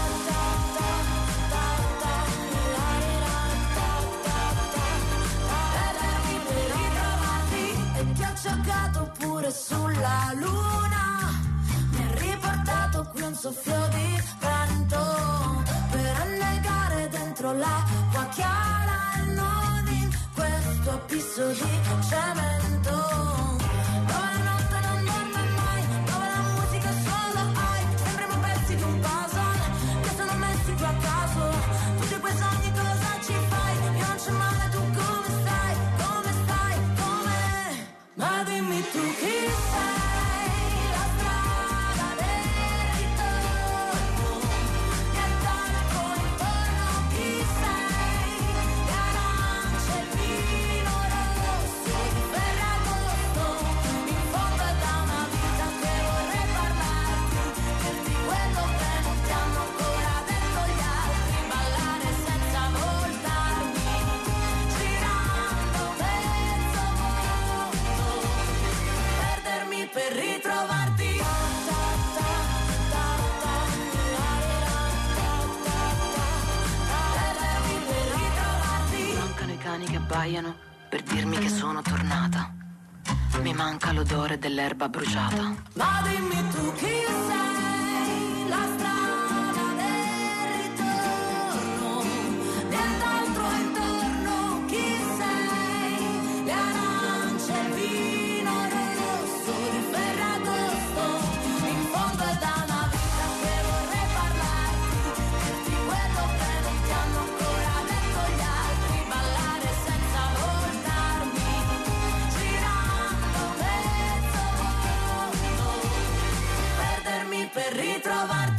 Speaker 12: Perdermi per ritrovarti. E ti ho cercato pure sulla luna, mi ha riportato qui un soffio di vento per annegare dentro l'acqua chiara e non in questo abisso di cemento. Dove la notte non dorme mai, dove la musica è solo hype, sembriamo pezzi di un puzzle che sono messi qui a caso. Tutti quei sogni cosa ci fai? Io non c'è male, tu come stai, come? Ma dimmi tu chi sei, la strada del ritorno, mi attacco intorno, chi sei, le arance, il vino rosso, di Ferragosto, in fondo è da una vita che vorrei parlarti, dirti quello che non ti hanno ancora detto gli altri, ballare senza voltarmi, girando mezzo mondo, perdermi per ritrovarti. Perdermi per ritrovarti.
Speaker 18: Mancano i cani che abbaiano per dirmi che sono tornata. Mi manca l'odore dell'erba bruciata.
Speaker 12: Ma dimmi tu chi sei, la strada del ritorno, nient'altro intorno, chi sei, le arance, il vino rosso di Ferragosto, in fondo è da una vita che vorrei parlarti, di quello che non ti hanno ancora detto gli altri, ballare senza voltarmi, girando mezzo mondo, perdermi per ritrovarti.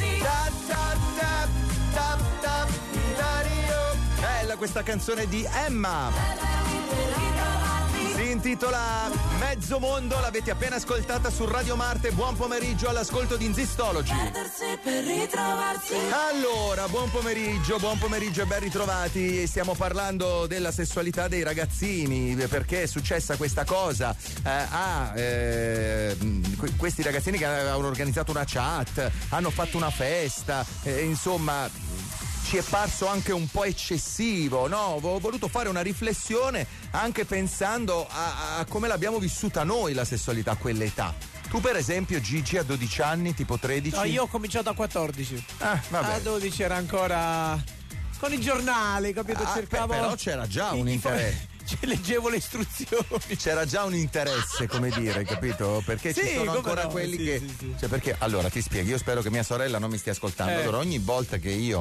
Speaker 2: Bella questa canzone di Emma. Si intitola Mezzo Mondo, l'avete appena ascoltata su Radio Marte. Buon pomeriggio all'ascolto di Inzistology.
Speaker 12: Per ritrovarsi.
Speaker 2: Allora, buon pomeriggio e ben ritrovati. Stiamo parlando della sessualità dei ragazzini, perché è successa questa cosa questi ragazzini che avevano organizzato una chat, hanno fatto una festa, insomma ci è parso anche un po' eccessivo, no? Ho voluto fare una riflessione anche pensando a come l'abbiamo vissuta noi la sessualità a quell'età. Tu per esempio, Gigi, a 12 anni, tipo 13?
Speaker 3: No, io ho cominciato a 14.
Speaker 2: Vabbè.
Speaker 3: A 12 era ancora con i giornali, capito? Cercavo.
Speaker 2: Però c'era già un interesse.
Speaker 3: Leggevo le istruzioni.
Speaker 2: C'era già un interesse, come dire, capito? Perché ci sono ancora quelli che. Cioè, perché allora ti spiego, io spero che mia sorella non mi stia ascoltando. Allora, ogni volta che io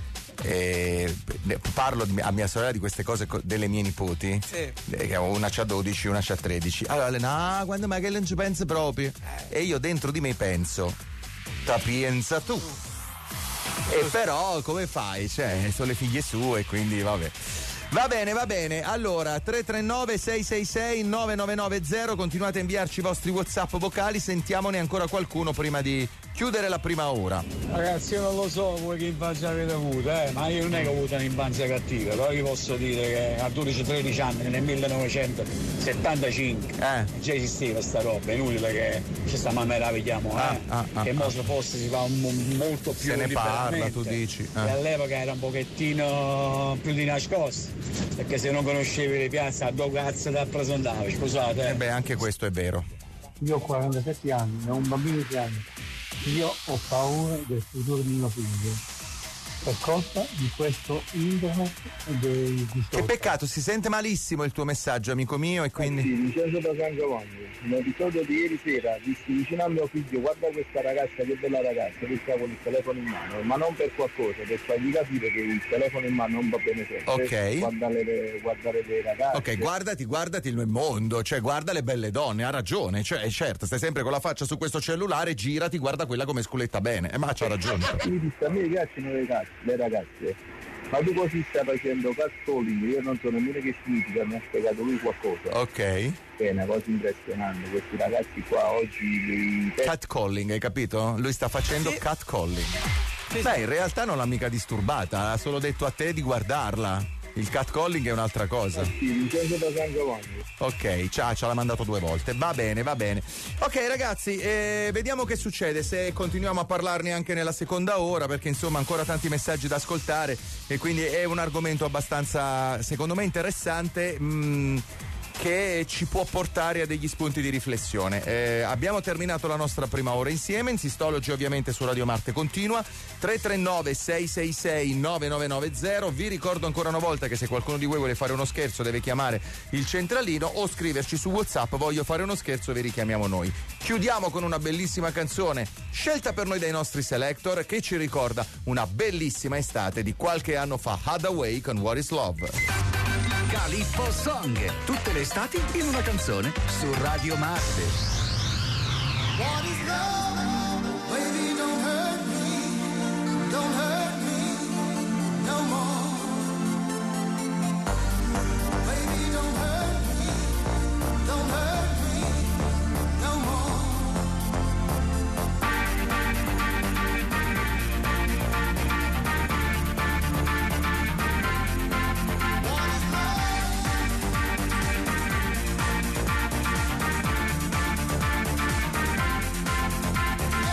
Speaker 2: parlo a mia sorella di queste cose delle mie nipoti, una c'ha 12, una c'ha 13, allora lei, no, quando mai che non ci pensa proprio, e io dentro di me penso, pensa tu, e però come fai, cioè sono le figlie sue, quindi vabbè. Va bene, allora 339 666 9990, continuate a inviarci i vostri WhatsApp vocali, sentiamone ancora qualcuno prima di chiudere la prima ora.
Speaker 16: Ragazzi, io non lo so voi che infanzia avete avuto, ma io non è che ho avuto un'infanzia cattiva, però vi posso dire che a 12-13 anni nel 1975 già esisteva sta roba, è inutile che ci stiamo a meravigliamo, che mo se fosse si fa molto più,
Speaker 2: se ne parla, tu dici,
Speaker 16: e all'epoca era un pochettino più di nascosto, perché se non conoscevi le piazze a dove cazzo ti rappresentavi, scusate.
Speaker 2: Anche questo è vero.
Speaker 6: Io ho 47 anni, ho un bambino di 3 anni. Io ho paura del futuro di mio figlio per colpa di questo internet e dei
Speaker 2: Che peccato, si sente malissimo il tuo messaggio, amico mio, e quindi.
Speaker 6: Sì, Vincenzo da San Giovanni. Nell'episodio di ieri sera dissi vicino a mio figlio: guarda questa ragazza, che bella ragazza, che sta con il telefono in mano, ma non per qualcosa, per fargli capire che il telefono in mano non va bene sempre.
Speaker 2: Ok.
Speaker 6: Guardare le ragazze.
Speaker 2: Ok, guardati il mondo, cioè guarda le belle donne, ha ragione, cioè certo, stai sempre con la faccia su questo cellulare, girati, guarda quella come sculetta bene, ma c'ha ragione.
Speaker 6: Mi disse: a me piacciono le ragazze, ma tu così stai facendo catcalling, io non so nemmeno che significa, mi ha spiegato lui qualcosa.
Speaker 2: Ok.
Speaker 6: È una cosa impressionante, questi ragazzi qua oggi.
Speaker 2: Catcalling, hai capito? Lui sta facendo catcalling. Beh, in realtà non l'ha mica disturbata, ha solo detto a te di guardarla. Il catcalling è un'altra cosa.
Speaker 6: Sì, Vincenzo da San Giovanni.
Speaker 2: Ok, ce l'ha mandato 2 volte. Va bene. Ok ragazzi, vediamo che succede se continuiamo a parlarne anche nella seconda ora, perché insomma ancora tanti messaggi da ascoltare e quindi è un argomento abbastanza, secondo me, interessante, che ci può portare a degli spunti di riflessione. Abbiamo terminato la nostra prima ora insieme. Inzistology ovviamente su Radio Marte continua. 339 666 9990. Vi ricordo ancora una volta che se qualcuno di voi vuole fare uno scherzo deve chiamare il centralino o scriverci su WhatsApp: voglio fare uno scherzo, vi richiamiamo noi. Chiudiamo con una bellissima canzone scelta per noi dai nostri selector, che ci ricorda una bellissima estate di qualche anno fa. Hadaway con What is Love.
Speaker 8: Calippo Song, tutte le estati in una canzone su Radio Marte.
Speaker 12: What is love? Baby, don't hurt me no more. Baby, don't hurt me no more. What is love?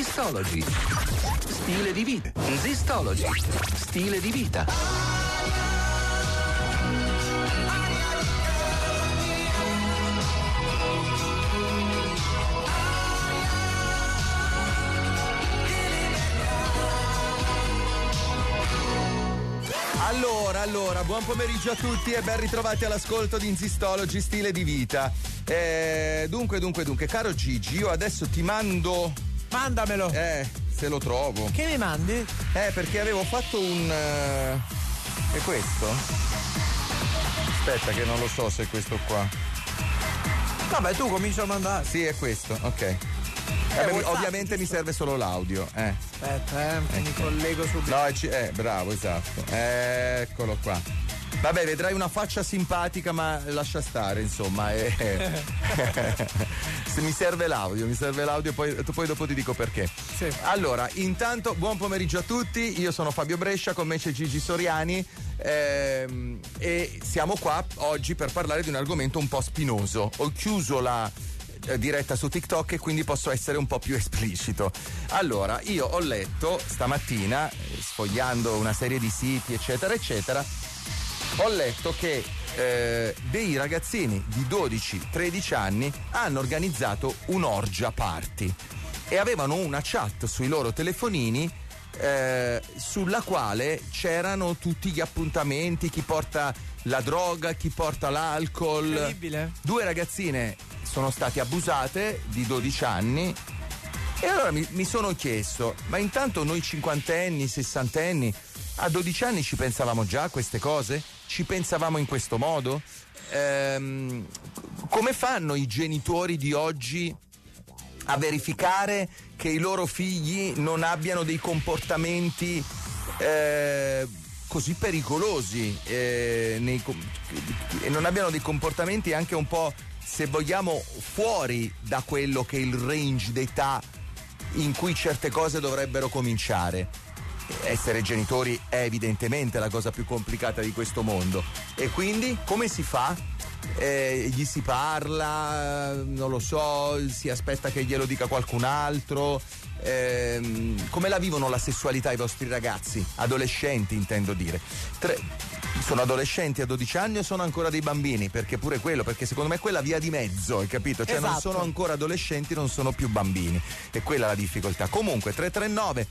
Speaker 8: Zistology. Stile di vita. Zistology. Stile di vita.
Speaker 2: Allora, buon pomeriggio a tutti e ben ritrovati all'ascolto di Zistology, stile di vita. Dunque, caro Gigi, io adesso ti mando...
Speaker 3: Mandamelo!
Speaker 2: Se lo trovo.
Speaker 3: Che mi mandi?
Speaker 2: Perché avevo fatto un... È questo? Aspetta che non lo so se è questo qua.
Speaker 3: Vabbè, tu comincia a mandare.
Speaker 2: Sì, è questo, ok. Ovviamente mi serve solo l'audio.
Speaker 3: Aspetta, mi collego subito.
Speaker 2: No, bravo, esatto. Eccolo qua. Vabbè, vedrai una faccia simpatica, ma lascia stare, insomma. Se mi serve l'audio, poi dopo ti dico perché.
Speaker 3: Sì.
Speaker 2: Allora, intanto, buon pomeriggio a tutti. Io sono Fabio Brescia, con me c'è Gigi Soriani. E siamo qua oggi per parlare di un argomento un po' spinoso. Ho chiuso la diretta su TikTok e quindi posso essere un po' più esplicito. Allora, io ho letto stamattina, sfogliando una serie di siti eccetera eccetera, ho letto che dei ragazzini di 12-13 anni hanno organizzato un'orgia party e avevano una chat sui loro telefonini sulla quale c'erano tutti gli appuntamenti, chi porta la droga, chi porta l'alcol.
Speaker 3: Incredibile.
Speaker 2: 2 ragazzine sono state abusate di 12 anni e allora mi sono chiesto, ma intanto noi cinquantenni, sessantenni, a 12 anni ci pensavamo già a queste cose? Ci pensavamo in questo modo? Come fanno i genitori di oggi a verificare che i loro figli non abbiano dei comportamenti così pericolosi e non abbiano dei comportamenti anche un po', se vogliamo, fuori da quello che è il range d'età in cui certe cose dovrebbero cominciare? Essere genitori è evidentemente la cosa più complicata di questo mondo. E quindi come si fa? Gli si parla, non lo so, si aspetta che glielo dica qualcun altro. Come la vivono la sessualità i vostri ragazzi? Adolescenti, intendo dire. Sono adolescenti a 12 anni o sono ancora dei bambini? Perché pure quello, perché secondo me è quella via di mezzo, hai capito? Cioè non sono ancora adolescenti, non sono più bambini. E quella è la difficoltà. Comunque 339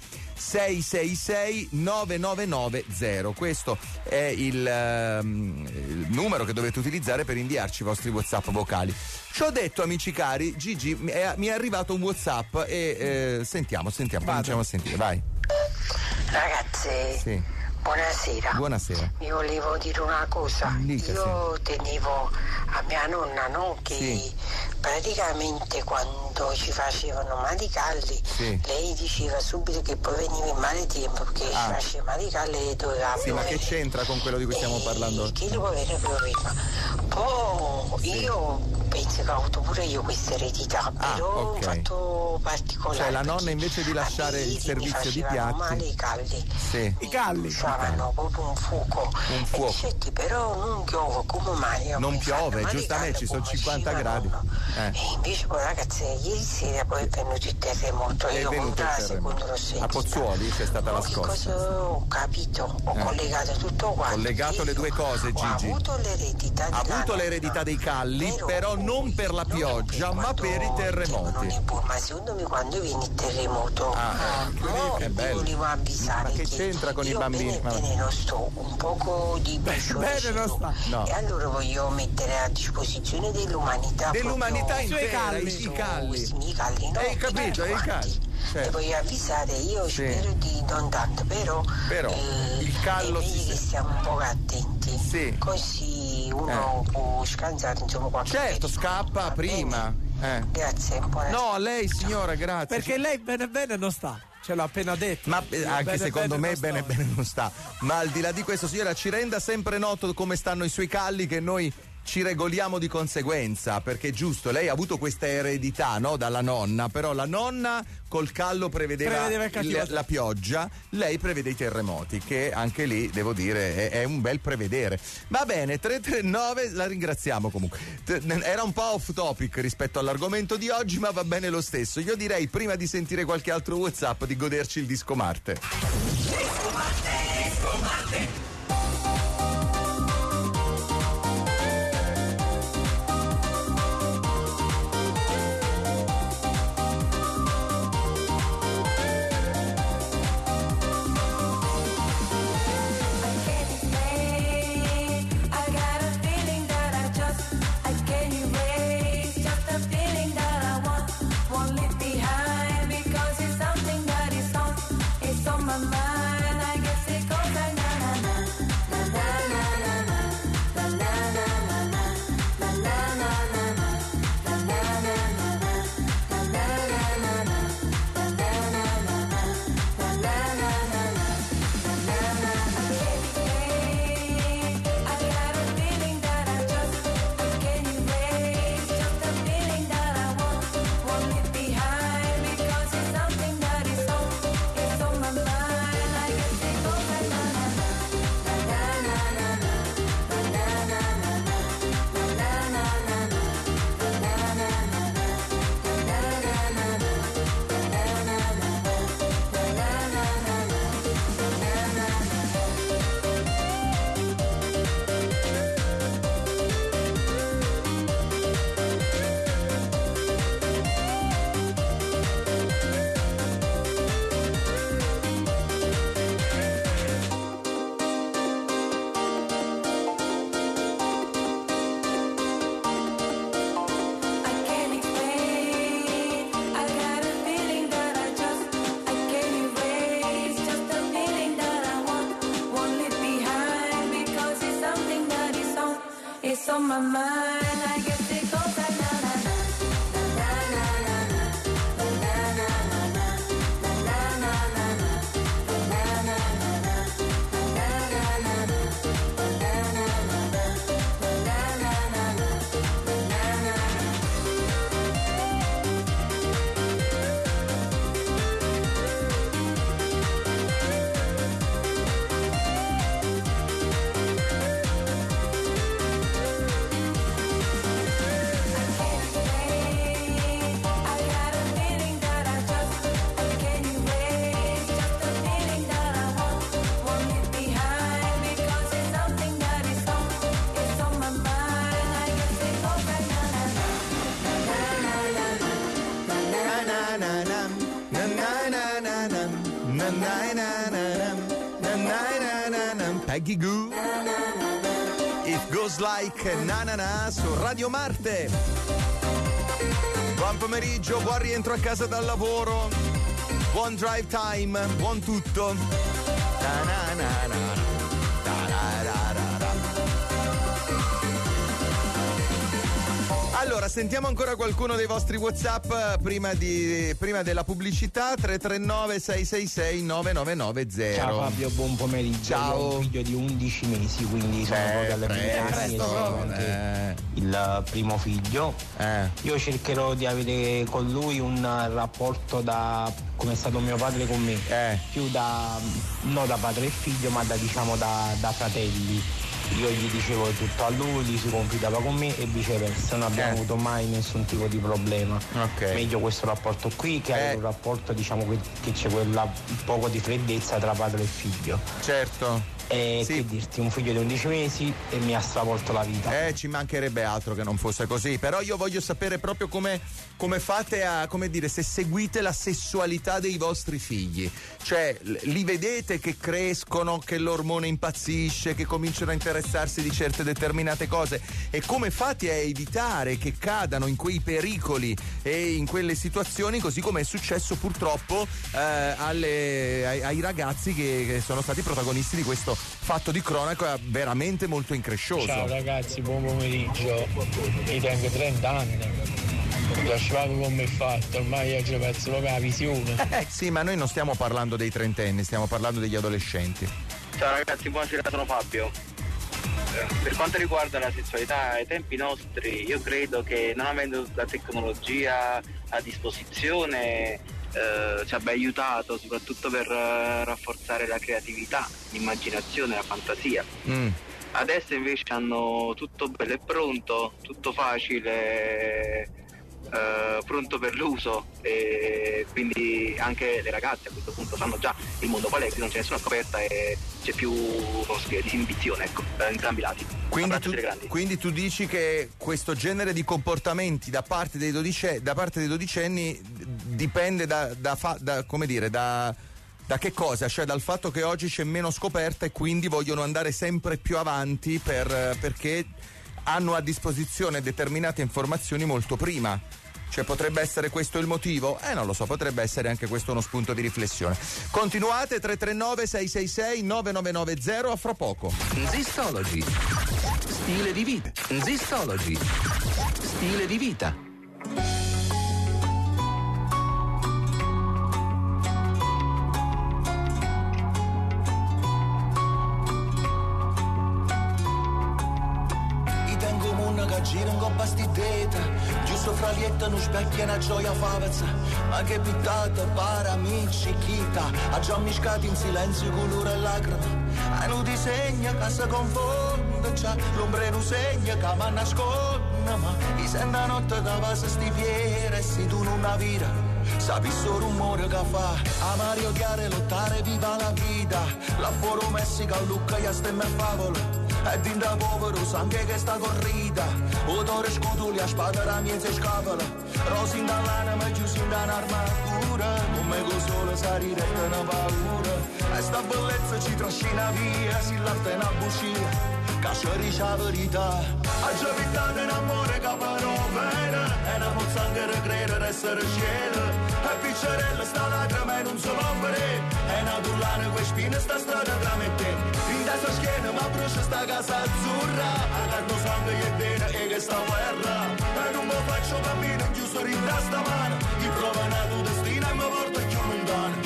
Speaker 2: 666 9990. Questo è il numero che dovete utilizzare per inviarci i vostri WhatsApp vocali. Ci ho detto, amici cari, Gigi, mi è arrivato un WhatsApp e sentiamo, cominciamo a sentire, vai.
Speaker 19: Ragazzi,
Speaker 2: sì.
Speaker 19: Buonasera. Vi volevo dire una cosa. Io tenevo a mia nonna, no? Che praticamente quando ci facevano male i calli, lei diceva subito che poi veniva in male tempo perché ci faceva male i calli e doveva
Speaker 2: Sì, ma che c'entra con quello di cui stiamo parlando?
Speaker 19: Che lo avere problema. Poi io penso che ho avuto pure io questa eredità, però un fatto particolare.
Speaker 2: Cioè la nonna invece di lasciare il servizio di piatti.
Speaker 19: Male i calli.
Speaker 2: Sì.
Speaker 3: I calli.
Speaker 19: Avevano proprio un fuoco. E dicetti, però non piove, come mai?
Speaker 2: Non piove, giustamente ci sono 50 gradi.
Speaker 19: E invece poi ragazzi, ieri sera poi è venuto il terremoto.
Speaker 2: È venuto il terremoto. A Pozzuoli c'è stata la scossa.
Speaker 19: Cosa ho capito? Ho collegato tutto qua.
Speaker 2: Ho collegato le due cose, Gigi.
Speaker 19: Ho avuto l'eredità
Speaker 2: dei calli, però non per la pioggia, ma per i terremoti.
Speaker 19: Ma secondo me quando viene il terremoto,
Speaker 2: è bello.
Speaker 19: volevo avvisare
Speaker 2: ma che c'entra con i bambini?
Speaker 19: Bene, non sto un poco di
Speaker 3: bene non sta.
Speaker 2: No.
Speaker 19: E allora voglio mettere a disposizione dell'umanità
Speaker 2: intera i calli.
Speaker 19: I calli, no?
Speaker 2: Hai capito, i calli.
Speaker 19: E voglio avvisare, io spero di non tanto, però
Speaker 2: il callo
Speaker 19: è meglio che stiamo un po' attenti, così uno può scansare, insomma, qualche
Speaker 2: certo, scappa prima.
Speaker 19: Grazie,
Speaker 2: no, lei signora, grazie.
Speaker 3: Perché lei bene non sta. Ce l'ho appena detto.
Speaker 2: Ma anche secondo me bene non sta. Ma al di là di questo, signora, ci renda sempre noto come stanno i suoi calli, che noi ci regoliamo di conseguenza, perché è giusto, lei ha avuto questa eredità, no, dalla nonna, però la nonna col callo prevedeva la pioggia, lei prevede i terremoti, che anche lì devo dire è un bel prevedere. Va bene, 339, la ringraziamo comunque. Era un po' off topic rispetto all'argomento di oggi, ma va bene lo stesso. Io direi, prima di sentire qualche altro WhatsApp, di goderci il Disco Marte.
Speaker 1: Disco Marte.
Speaker 2: Peggy Goo, It Goes Like Na Na Na su Radio Marte. Buon pomeriggio, buon rientro a casa dal lavoro, buon drive time, buon tutto. Na na na na. Allora, sentiamo ancora qualcuno dei vostri WhatsApp prima della pubblicità. 339 666 9990.
Speaker 20: Ciao Fabio, buon pomeriggio.
Speaker 2: Ciao.
Speaker 20: Io ho un figlio di 11 mesi, quindi sono proprio alle prime armi, anche il primo figlio. Io cercherò di avere con lui un rapporto come è stato mio padre con me, più non da padre e figlio, ma da fratelli. Io gli dicevo tutto a lui si confidava con me e viceversa, non abbiamo avuto mai nessun tipo di problema. Meglio questo rapporto qui che avere un rapporto che c'è quella poco di freddezza tra padre e figlio.
Speaker 2: Certo.
Speaker 20: E che dirti, un figlio di 11 mesi e mi ha stravolto la vita.
Speaker 2: Ci mancherebbe altro che non fosse così, però io voglio sapere proprio come fate a, se seguite la sessualità dei vostri figli, cioè li vedete che crescono, che l'ormone impazzisce, che cominciano a interessarsi di certe determinate cose, e come fate a evitare che cadano in quei pericoli e in quelle situazioni, così come è successo purtroppo ai ragazzi che sono stati protagonisti di questo fatto di cronaca veramente molto increscioso.
Speaker 21: Ciao ragazzi, buon pomeriggio. Io tengo 30 anni. Lasciavo come è fatto, ormai io ci perso proprio la visione.
Speaker 2: Sì, ma noi non stiamo parlando dei trentenni, stiamo parlando degli adolescenti.
Speaker 22: Ciao ragazzi, buonasera, sono Fabio.
Speaker 4: per quanto riguarda la sessualità ai tempi nostri, io credo che non avendo la tecnologia a disposizione ci abbia aiutato soprattutto per rafforzare la creatività, l'immaginazione, la fantasia. Adesso invece hanno tutto bello e pronto, tutto facile, pronto per l'uso, e quindi anche le ragazze a questo punto sanno già il mondo qual è, non c'è nessuna scoperta e c'è più disinhibizione, ecco, da entrambi i lati.
Speaker 2: Quindi tu dici che questo genere di comportamenti da parte dei dodicenni dipende da che cosa? Cioè dal fatto che oggi c'è meno scoperta e quindi vogliono andare sempre più avanti perché hanno a disposizione determinate informazioni molto prima. Cioè potrebbe essere questo il motivo? Non lo so, potrebbe essere anche questo uno spunto di riflessione. Continuate, 339-666-9990, a fra poco.
Speaker 8: Zistology. Stile di vita. Zistology. Stile di vita.
Speaker 22: Gira un coppa sti teta, giusto fra lietta non specchia una gioia favazza, ma che pittata para amici chita, ha già miscati in silenzio colore e lacrima, non disegna che si confonde già, l'ombrello segna che mi nasconde, ma mi sembra notte da base sti fiere, e se tu non la vira, sapi sto rumore che fa, amare, odiare, lottare, viva la vita, lavoro Messica, Lucca, e stemma e favola, e dinda povero sangue che sta corrida, odore scutuli a spada la mia e scapola, rosi in dall'anima chiusi in un'armatura, come col sole si riretta una paura, e sta bellezza ci trascina via, si l'arte è una bugia, che ci dice la verità, a già vita di un amore che parò vera, e una pozzanghera credere essere cielo, e piccerella sta lacrima e non si può vedere, e una dullana con spine sta strada tra me e te, in testa schiena ma brucia sta casa azzurra, a carno sangue e bene e che sta guerra, e non mi faccio cammino chiuso in sta mano, chi prova una tua destina e mi porta più lontano.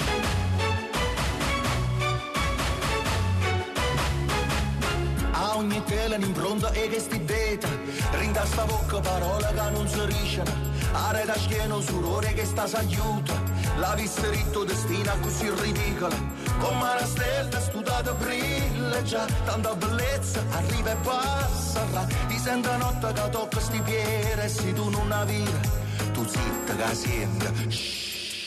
Speaker 22: A ogni tela un'impronta e che sti deta, rinda sta bocca parola che non si risciano, areta schiena sudore che sta s'aiuta, la vista ritto destina così ridicola, come una stella studata brilla già, tanta bellezza arriva e passa, ti sento notte che tocca sti piedi, e se tu non la vira, tu zitta che senti,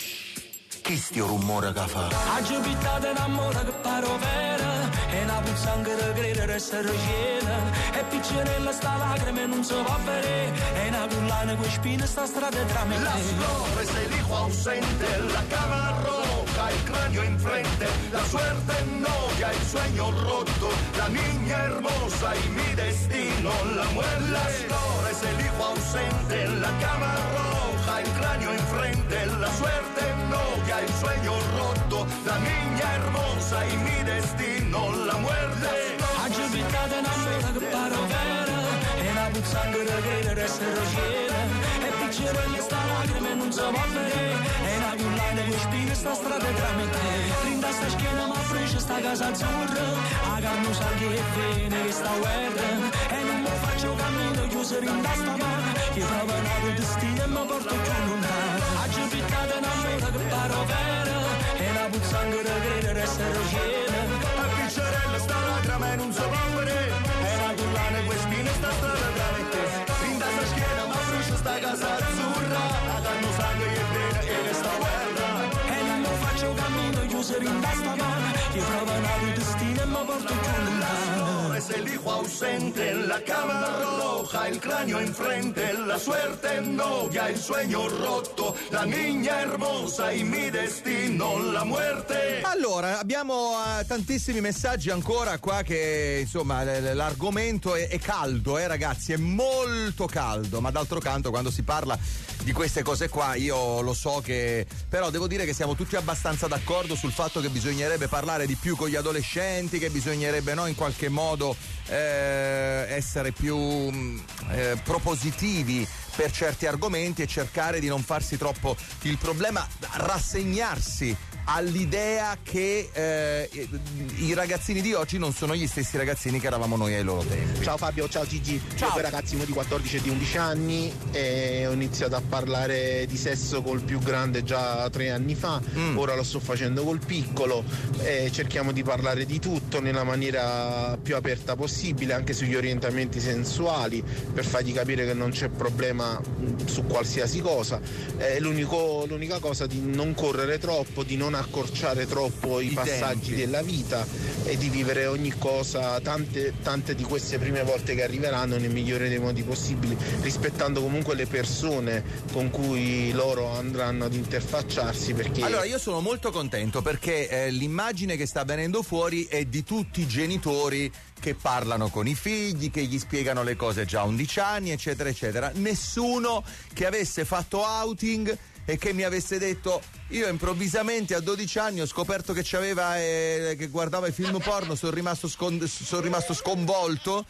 Speaker 22: chi sto rumore che fa? A giubitata un amore che paro vera, e una pozzanghera credere essere cielo, e piccerella sta lacrima e non si può vedere, e una collana con spine sta strada tra me e te. Las flores, el hijo ausente, la cama roja, el cranio enfrente, la suerte novia, el sueño roto, la niña hermosa y mi destino, la muerte. Las flores, el hijo ausente, la cama roja, el cráneo enfrente, la suerte novia, el sueño roto, la niña hermosa y mi destino, la muerte. Ha giubitato una mela che paro vera, e una pozzanghera credere essere cielo, e piccerella sta lacrima e non si può vedere, e una collana con spine sta strada tra me e te, rinda sta schiena ma brucia sta casa azzurra, a carno sangue e vene che sta guerra, e non mi faccio cammino chiuso rinda sta mano, che prova una tua destina e mi porto più lontano. Ha giubitato una mela che paro vera, e una pozzanghera credere essere cielo, e piccerella sta lacrima e non si può vedere, e una collana con spine sta strada tra me e te, rinda sta schiena ma brucia sta casa azzurra, a carno sangue e vene e che sta guerra, e non mi faccio cammino chiuso rinda sta mano, che prova una tua destina e mi porto più lontano. Es el hijo ausente, la cama roja, el cráneo enfrente, la suerte novia, el sueño roto, la niña hermosa y mi destino, la muerte.
Speaker 2: Allora, abbiamo tantissimi messaggi ancora qua che, insomma, l'argomento è caldo, ragazzi, è molto caldo, ma d'altro canto quando si parla di queste cose qua io lo so che, però devo dire che siamo tutti abbastanza d'accordo sul fatto che bisognerebbe parlare di più con gli adolescenti, che bisognerebbe in qualche modo essere più propositivi per certi argomenti e cercare di non farsi troppo il problema, rassegnarsi all'idea che i ragazzini di oggi non sono gli stessi ragazzini che eravamo noi ai loro tempi.
Speaker 7: Ciao Fabio, ciao Gigi.
Speaker 2: Ciao.
Speaker 7: Io ho due ragazzi, uno di 14 e di 11 anni, e ho iniziato a parlare di sesso col più grande già 3 anni fa. Ora lo sto facendo col piccolo, e cerchiamo di parlare di tutto nella maniera più aperta possibile, anche sugli orientamenti sensuali, per fargli capire che non c'è problema su qualsiasi cosa. L'unica cosa di non correre troppo, di non accorciare troppo i passaggi della vita e di vivere ogni cosa, tante di queste prime volte che arriveranno nel migliore dei modi possibili, rispettando comunque le persone con cui loro andranno ad interfacciarsi. Perché
Speaker 2: allora io sono molto contento perché l'immagine che sta venendo fuori è di tutti i genitori che parlano con i figli, che gli spiegano le cose già a 11 anni, eccetera eccetera. Nessuno che avesse fatto outing e che mi avesse detto: io improvvisamente a 12 anni ho scoperto che c'aveva che guardava i film porno, sono rimasto sconvolto,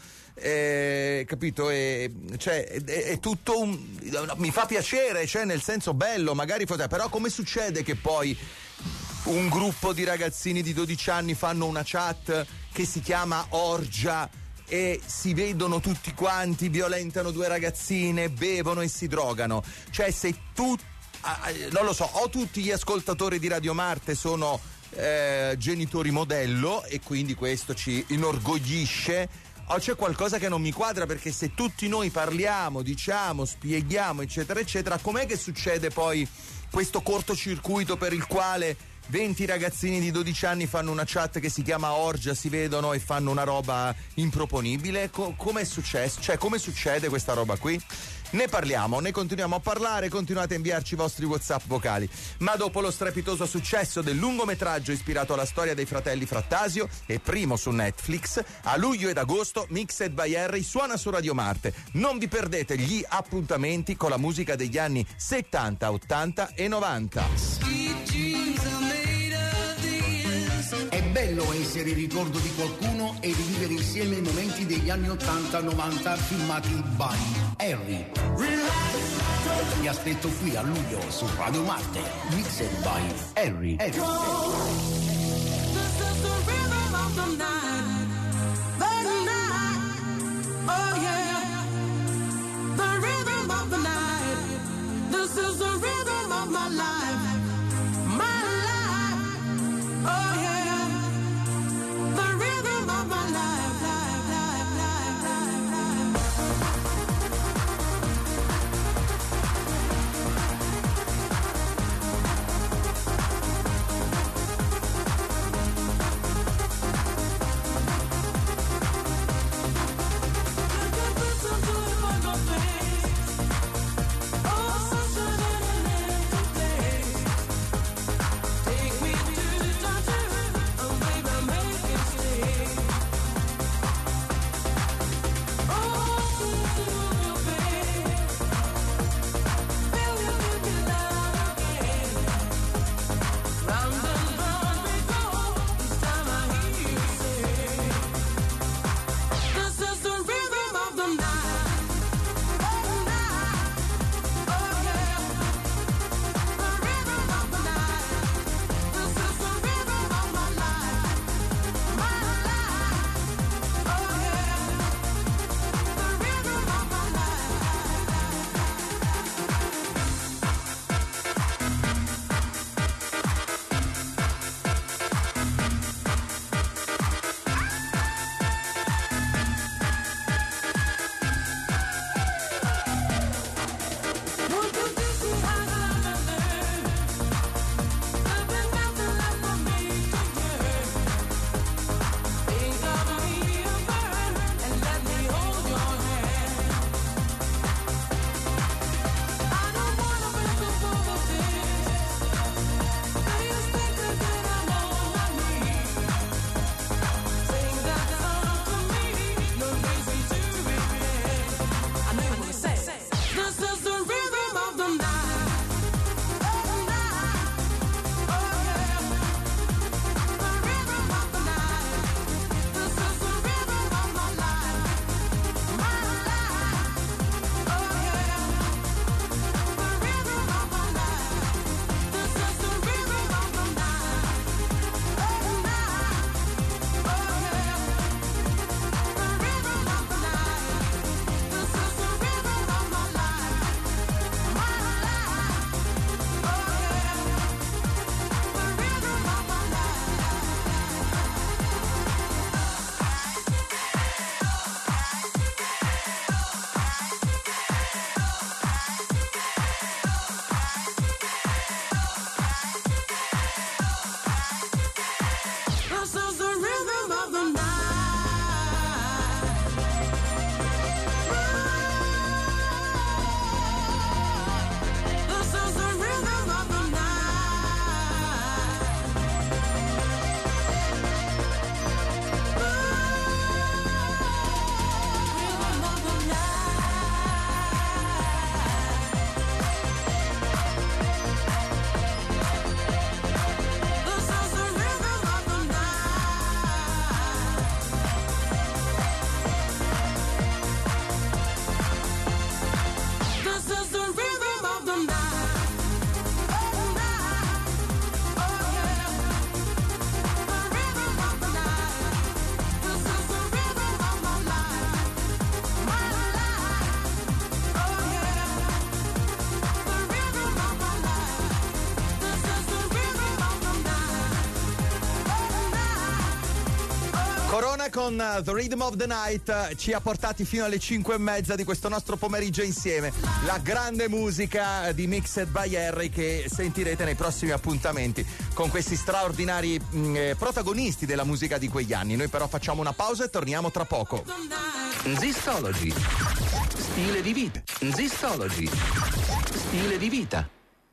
Speaker 2: capito? Cioè è tutto mi fa piacere, cioè nel senso bello, magari però come succede che poi un gruppo di ragazzini di 12 anni fanno una chat che si chiama Orgia e si vedono tutti quanti, violentano 2 ragazzine, bevono e si drogano? Cioè se tu non lo so, o tutti gli ascoltatori di Radio Marte sono genitori modello e quindi questo ci inorgoglisce, o c'è qualcosa che non mi quadra, perché se tutti noi parliamo, diciamo, spieghiamo eccetera eccetera, com'è che succede poi questo cortocircuito per il quale 20 ragazzini di 12 anni fanno una chat che si chiama Orgia, si vedono e fanno una roba improponibile? Com'è successo? Cioè come succede questa roba qui? Ne parliamo, ne continuiamo a parlare, continuate a inviarci i vostri WhatsApp vocali. Ma dopo lo strepitoso successo del lungometraggio ispirato alla storia dei fratelli Frattasio e primo su Netflix, a luglio ed agosto Mixed by Harry suona su Radio Marte. Non vi perdete gli appuntamenti con la musica degli anni 70, 80 e 90.
Speaker 9: È bello essere il ricordo di qualcuno e rivivere insieme i momenti degli anni 80-90 filmati by Harry. Vi aspetto qui a luglio su Radio Marte, Mixed by Harry.
Speaker 2: Corona con The Rhythm of the Night ci ha portati fino alle 5:30 di questo nostro pomeriggio insieme. La grande musica di Mixed by Harry che sentirete nei prossimi appuntamenti con questi straordinari protagonisti della musica di quegli anni. Noi però facciamo una pausa e torniamo tra poco.
Speaker 8: Zistology. Stile di vita. Zistology. Stile di vita.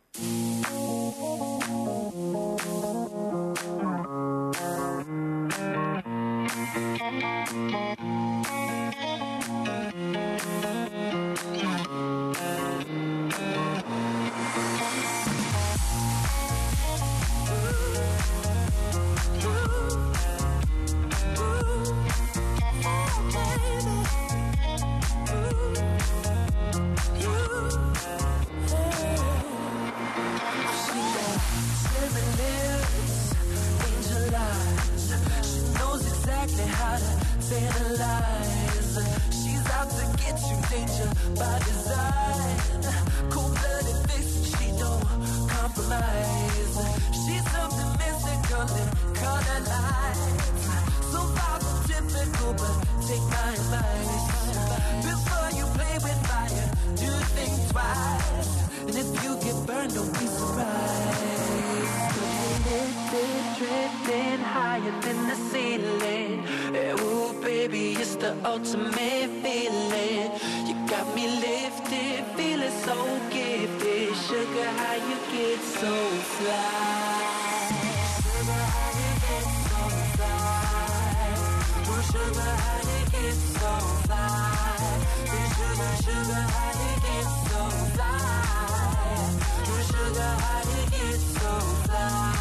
Speaker 12: She's out to get you, danger by design. Cold-blooded face, she don't compromise. She's something mystical and color lights. So far from typical, but take my advice. Before you play with fire, do think twice. And if you get burned, don't be surprised. Lifted, drifting higher than the ceiling. Ooh, baby, it's the ultimate feeling. You got me lifted, feeling so gifted. Sugar, how you get so fly? Sugar, how you get so fly? Oh, sugar, how you get so fly? Sugar, sugar, how you get so fly? Oh, sugar, how you get so fly?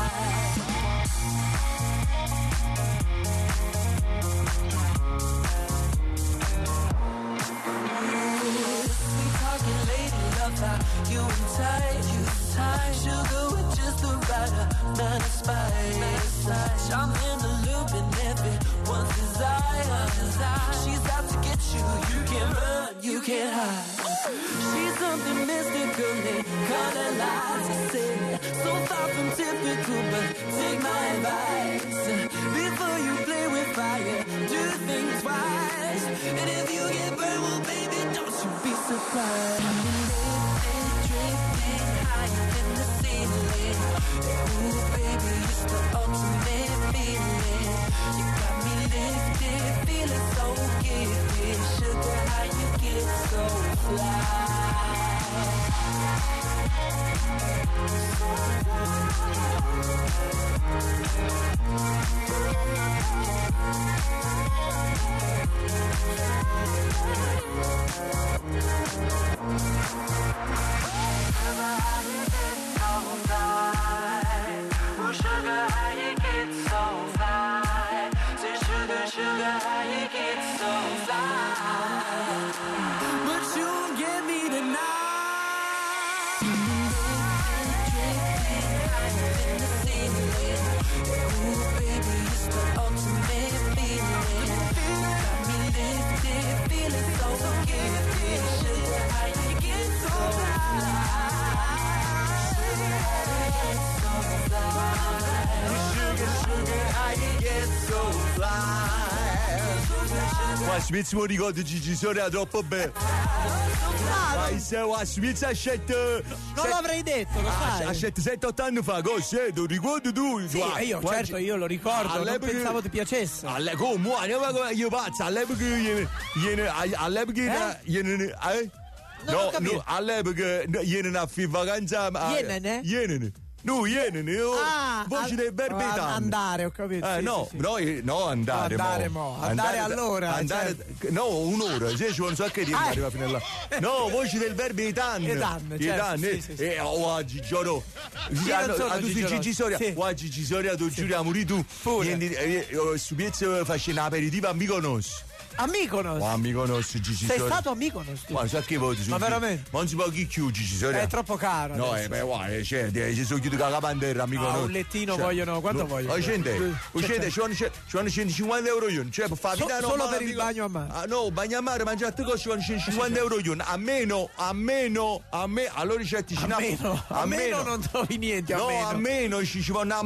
Speaker 12: You and tight, sugar with just the right amount of spice. I'm in the loop and everyone's desire. She's out to get you, you can't run, you can't hide. She's something mystical and color lights. I said, so far from typical, but take my advice. Before you play with fire, do think twice. And if you get burned, well baby, don't you be surprised. Higher than the ceiling. Ooh, baby, it's the ultimate feeling. You got me lifted, feeling so gifted. Sugar, how you get so fly? Sugar, how you get so fly? Say sugar, sugar, how you get so fly? But you won't get me tonight. Higher than the ceiling. Ooh, baby, it's the ultimate feeling. Got me lifted, feeling so gifted. Sugar, how you get so fly?
Speaker 2: Ma Smith mi ricordo Gigi Soria troppo bene. Ma Smith ha scelto.
Speaker 3: Non l'avrei detto, lo sai.
Speaker 2: Ha scelto 7-8 anni fa, cos'è? Lo ricordi tu?
Speaker 3: Sì, io certo, io lo ricordo, non pensavo ti piacesse.
Speaker 2: Come? Io pazzo, all'epoca No, all'epoca gliene a fi vacanza. Iene. No, iene, voce del verbo
Speaker 3: andare, ho capito.
Speaker 2: Andare
Speaker 3: allora.
Speaker 2: Andare,
Speaker 3: certo.
Speaker 2: No, un'ora, se ci vuole un sacco di tempo arriva fino là. No, voce del verbo oggi giorno. Gigi Soria, oggi Gigi Soria, tu giuriamo di tu. Su piazza faccio un aperitivo a Mykonos.
Speaker 3: A Mykonos?
Speaker 2: A Mykonos, Gigi Soria.
Speaker 3: Sei stato a Mykonos tu?
Speaker 2: Ma sa che vuoi?
Speaker 3: Ma veramente?
Speaker 2: Ma non si può chi Gigi Soria.
Speaker 3: È troppo caro.
Speaker 2: No, guarda, ci sono chiuso di cagapanterra, amico.
Speaker 3: Un lettino vogliono, quanto vogliono?
Speaker 2: Uscite, ci vogliono 150 euro io, cioè per fare vita
Speaker 3: solo per il bagno a mare.
Speaker 2: No, bagno a mare, mangiate cose ci vogliono 150 euro io. A meno, allora certi ci
Speaker 3: a meno non trovi niente,
Speaker 2: a meno ci vogliono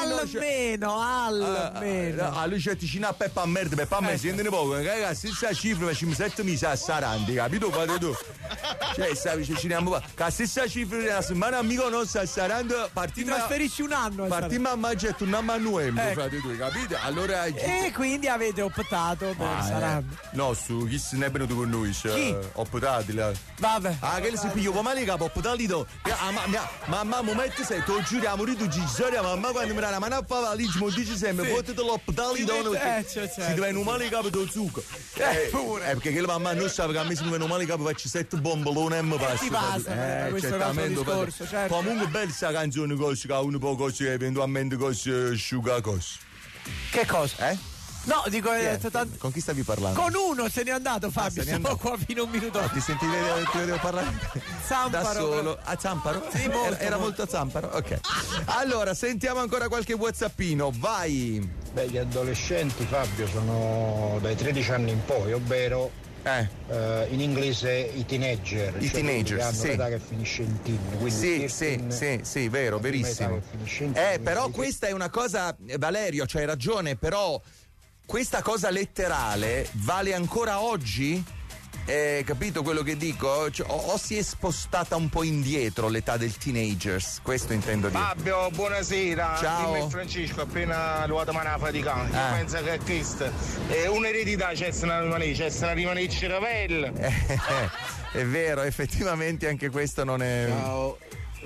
Speaker 2: almeno. Allora certi ci peppa a merda, peppa a me, sentene poco, ragazzi, stessa cifra, ci 7 mesi a Sarandi, capito? Fate tu. Cioè, stavi ciniamo qua. La stessa cifra della settimana, amico, non sta sarando.
Speaker 3: Ti trasferisci un anno.
Speaker 2: Partiamo a maggio e torniamo a novembre, frate tu, capite? Allora.
Speaker 3: E quindi avete optato per Sarando.
Speaker 2: No, su chi se ne è venuto con noi?
Speaker 3: Chi?
Speaker 2: Optati là.
Speaker 3: Vabbè.
Speaker 2: Che si pigliò, ma lì capo, optati tu. Mamma, momento sei, tu giuriamo, tu ci storia, mamma quando mi dà la mano a fare la legge, mi dice sempre, fottete l'optati tu. Si deve un male capo del zucco. Perché che la mamma non sa che a me si deve un male capo, faccio 7 bombolone e mi passa.
Speaker 3: Ti passa, questo è un discorso, certo.
Speaker 2: Comunque bella sta canzone così, che uno può così, eventualmente così, asciuga così.
Speaker 3: Che cosa? No, dico,
Speaker 2: con chi stavi parlando?
Speaker 3: Con uno se n'è andato, Fabio. Siamo qua fino a un minuto.
Speaker 2: Ti devo parlare
Speaker 3: Zamparo,
Speaker 2: da solo. A Zamparo?
Speaker 3: Sì,
Speaker 2: era molto a Zamparo? Ok. Allora, sentiamo ancora qualche WhatsAppino, vai.
Speaker 6: Beh, gli adolescenti, Fabio, sono dai 13 anni in poi, ovvero in inglese i teenager.
Speaker 2: I teenager,
Speaker 6: hanno
Speaker 2: sì.
Speaker 6: l'età che finisce in teen.
Speaker 2: Sì, vero, verissimo. Però questa è una cosa, Valerio, c'hai ragione, però questa cosa letterale vale ancora oggi? Capito quello che dico? Cioè, o si è spostata un po' indietro l'età del teenagers? Questo intendo dire.
Speaker 7: Fabio, buonasera.
Speaker 2: Ciao.
Speaker 7: Dimmi Francesco, appena ruota la fatica. Io penso che questa è un'eredità, c'è una rimanere cervello.
Speaker 2: È vero, effettivamente anche questo non è.
Speaker 10: Ciao.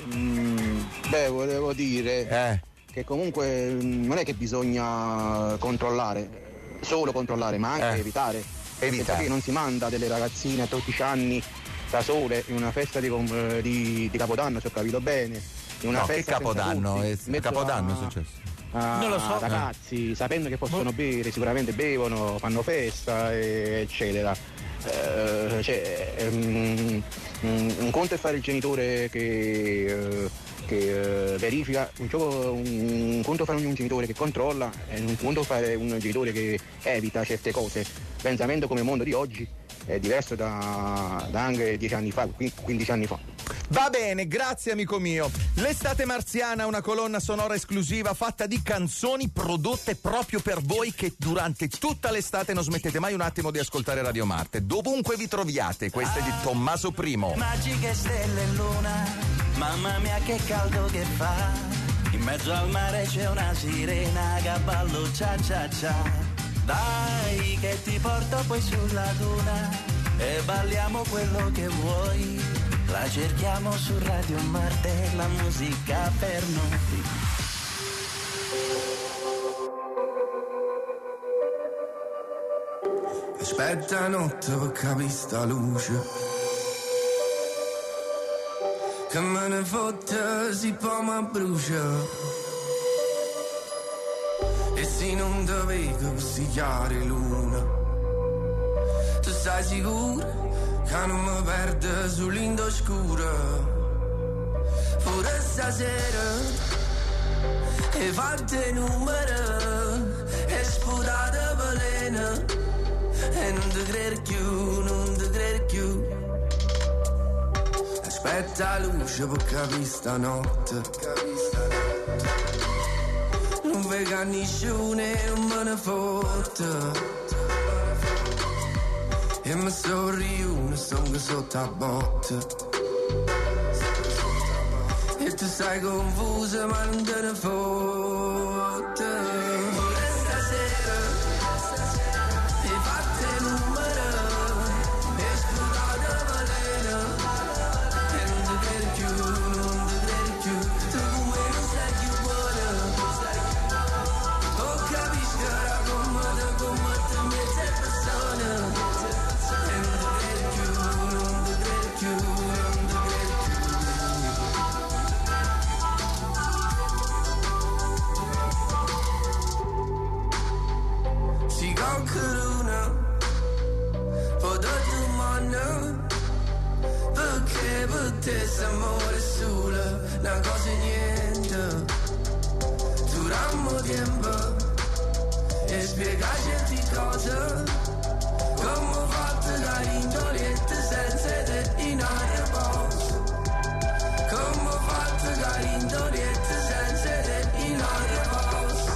Speaker 10: Volevo dire che comunque non è che bisogna solo controllare, ma anche evitare. Perché non si manda delle ragazzine a 12 anni da sole in una festa di Capodanno, se ho capito bene. In una festa
Speaker 2: che Capodanno? Capodanno è successo?
Speaker 3: Non lo so.
Speaker 10: Ragazzi, sapendo che possono bere, sicuramente bevono, fanno festa, eccetera. Un conto è fare il genitore che verifica, un conto fare un genitore che controlla e un conto fare un genitore che evita certe cose. Il pensamento come mondo di oggi è diverso da anche 10 anni fa, 15 anni fa.
Speaker 2: Va bene, grazie amico mio. L'estate marziana è una colonna sonora esclusiva fatta di canzoni prodotte proprio per voi, che durante tutta l'estate non smettete mai un attimo di ascoltare Radio Marte, dovunque vi troviate. Questa è di Tommaso I.
Speaker 11: Magiche stelle e luna, mamma mia che caldo che fa, in mezzo al mare c'è una sirena che ballo cia cia cia. Dai che ti porto poi sulla duna e balliamo quello che vuoi, la cerchiamo su Radio Marte, la musica per noi.
Speaker 5: Aspetta notte per capire sta luce, che me ne fotte si poi mi brucia. E se non te vedo così chiare luna, tu stai sicuro che non mi perde sull'Indo scura? Pure stasera e fatte numero e sputate veleno, e non ti credo più, non ti credo più. Aspetta la luce per capire stanotte, non vedo nessuno e non me ne fotte, e mi sorriuno, sto sotto a botte, e tu stai confusa ma non te ne fotte. Pure stasera e fatte numero e sputate veleno, e non ti credo più, non ti credo più. Tu come non sei più buona, oh capisco ora come te metti in persona, e non ti credo più, non ti credo più, non ti credo più. Si concorona, po' da domanda, per perché per te s'amore solo una cosa e niente. Durammo tempo e spiegarci cose come ho fatto da indolente senza te in aria pausa. Come ho fatto da indolente senza te in aria pausa.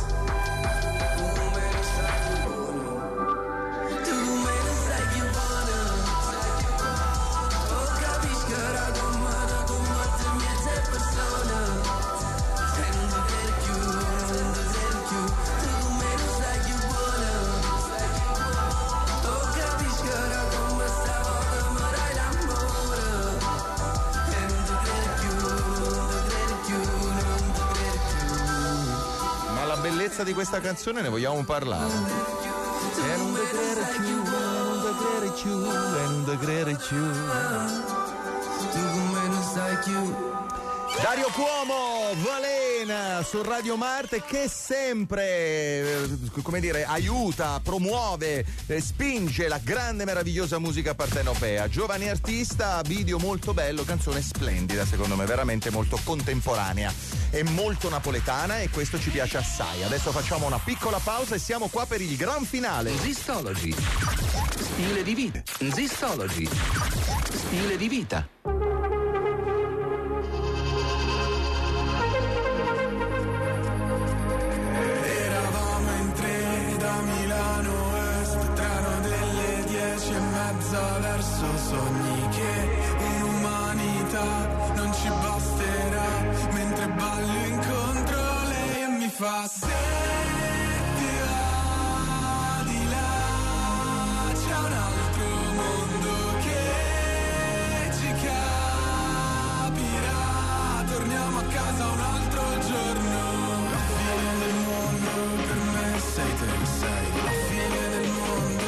Speaker 5: Tu me ne sai più buona. Oh, capisco ora come te mi sei persona. Se non ti credi più, non ti credi più. Tu me ne sai più buona. Oh, capisco ora come stavo come dai l'amore. E non ti credi più, non ti credi più, non ti credi più.
Speaker 2: Ma la bellezza di questa canzone ne vogliamo parlare? E non te credere più, non te credere più, e non te credere più.
Speaker 5: Tu come non sai più.
Speaker 2: Dario Cuomo, Valena su Radio Marte, che sempre, come dire, aiuta, promuove, spinge la grande meravigliosa musica partenopea. Giovane artista, video molto bello, canzone splendida secondo me, veramente molto contemporanea e molto napoletana, e questo ci piace assai. Adesso facciamo una piccola pausa e siamo qua per il gran finale.
Speaker 8: Zistology. Stile di vita. Zistology. Stile di vita.
Speaker 5: Eravamo in tre da Milano Est, treno delle 10:30 verso sogni che inumanità non ci basterà, mentre ballo incontro lei e mi fa se ti va di là c'è un altro mondo che ci capirà, torniamo a casa un altro giorno. La fine del mondo per me sei te, sei la fine del mondo.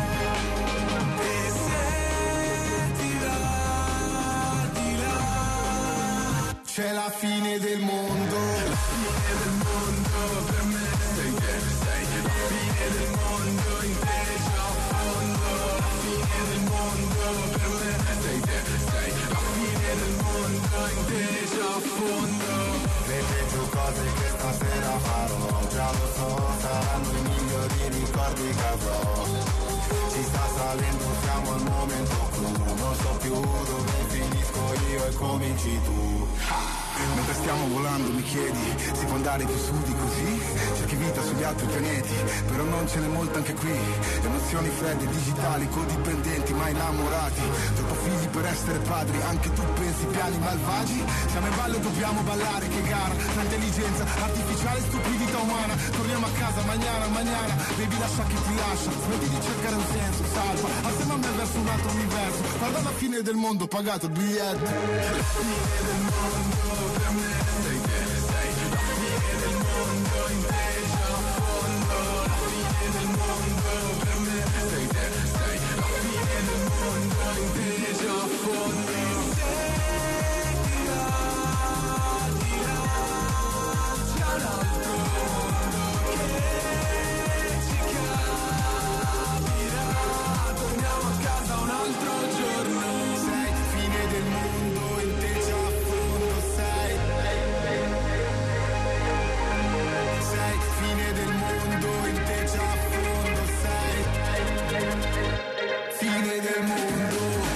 Speaker 5: E se ti va di là c'è la fine del mondo. La fine del mondo per me sei te, sei la fine del mondo, inteso a fondo. La fine del mondo per me sei te, sei la fine del mondo, inteso a fondo.
Speaker 22: Le peggio cose che stasera farò, già lo so, saranno i migliori ricordi che avrò. Ci sta salendo, siamo al momento clou, non so più dove finisco io e cominci tu.
Speaker 13: Mentre stiamo volando mi chiedi, si può andare più su di così? C'è chi vita sugli altri pianeti, però non ce n'è molta anche qui. Emozioni fredde, digitali, codipendenti, ma innamorati. Troppo figli per essere padri, anche tu pensi piani malvagi? Siamo in ballo e dobbiamo ballare, che gara, tra intelligenza artificiale, stupidità umana. Torniamo a casa, mañana, baby lascia che ti lascia, smetti di cercare un senso, salva, assieme a me verso un altro universo. Guarda la fine del mondo, pagato il biglietto.
Speaker 5: La fine del mondo per me sei te, sei la fine del mondo, inteso a fondo. La fine del mondo per me sei te, sei la fine del mondo, inteso a fondo. Se ti va di là c'è un altro mondo che ci capirà, torniamo a casa un altro giorno.
Speaker 13: Sei fine del mondo, inteso a fondo, sei fine del mondo, inteso a fondo, sei fine del mondo.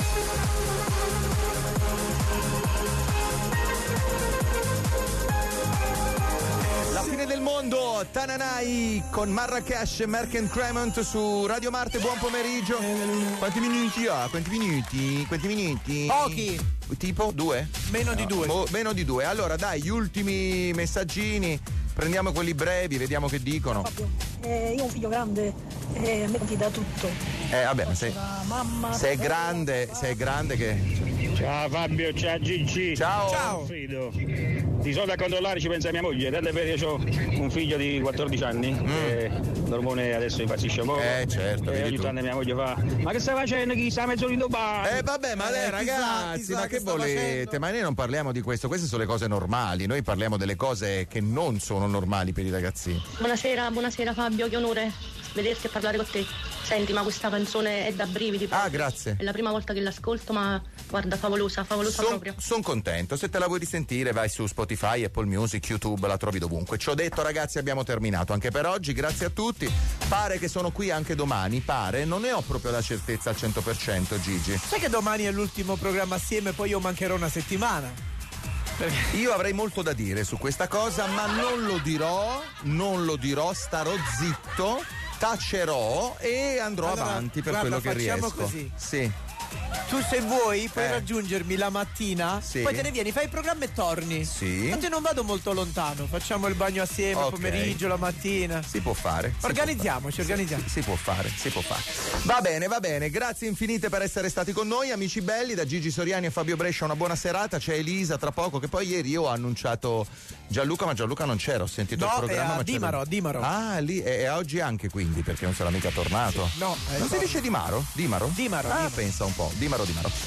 Speaker 2: La fine del mondo, Tananai con Marrakesh e Merck Cremont su Radio Marte, buon pomeriggio. Quanti minuti ha? Quanti minuti?
Speaker 3: Pochi.
Speaker 2: Tipo 2?
Speaker 3: Meno di 2.
Speaker 2: Meno di 2. Allora dai, gli ultimi messaggini, prendiamo quelli brevi, vediamo che dicono.
Speaker 14: Io ho un figlio grande e a me confida tutto.
Speaker 2: Vabbè, ma
Speaker 14: mamma,
Speaker 2: sei grande che...
Speaker 23: Ciao Fabio, ciao Gigi.
Speaker 2: Ciao.
Speaker 23: Frido. Di solito a controllare ci pensa mia moglie, tant'è vero io ho un figlio di 14 anni, l'ormone adesso impazzisce un po'.
Speaker 2: Certo.
Speaker 23: E ogni tanto mia moglie fa: ma che stai facendo? Chi sta mezzo in Dubai?
Speaker 2: Vabbè, ma lei ragazzi, ma che volete? Facendo? Ma noi non parliamo di questo, queste sono le cose normali, noi parliamo delle cose che non sono normali per i ragazzini.
Speaker 14: Buonasera Fabio, che onore vederti e parlare con te.
Speaker 15: Senti, ma questa canzone è da brividi.
Speaker 2: Ah, grazie.
Speaker 15: È la prima volta che l'ascolto, ma guarda, favolosa proprio.
Speaker 2: Sono contento. Se te la vuoi risentire, vai su Spotify, Apple Music, YouTube, la trovi dovunque. Ci ho detto, ragazzi, abbiamo terminato anche per oggi. Grazie a tutti. Pare che sono qui anche domani, non ne ho proprio la certezza al 100%, Gigi.
Speaker 3: Sai che domani è l'ultimo programma assieme, poi io mancherò una settimana?
Speaker 2: Io avrei molto da dire su questa cosa, ma non lo dirò, starò zitto, tacerò e andrò avanti per quello che riesco.
Speaker 3: Così.
Speaker 2: Sì.
Speaker 3: Tu se vuoi puoi raggiungermi la mattina,
Speaker 2: sì.
Speaker 3: Poi te ne vieni, fai il programma e torni.
Speaker 2: Sì.
Speaker 3: Tanto non vado molto lontano, facciamo il bagno assieme, il pomeriggio, la mattina.
Speaker 2: Si può fare.
Speaker 3: Organizziamoci.
Speaker 2: Si può fare. Va bene, grazie infinite per essere stati con noi, amici belli, da Gigi Soriani e Fabio Brescia una buona serata, c'è Elisa tra poco, che poi ieri io ho annunciato Gianluca, ma Gianluca non c'era, ho sentito il programma.
Speaker 3: Dimaro.
Speaker 2: Ah, lì, e oggi anche quindi, perché non sarà mica tornato.
Speaker 3: Sì, no.
Speaker 2: Non si dice Dimaro?
Speaker 3: Dimaro.
Speaker 2: Pensa un po', Dimaro.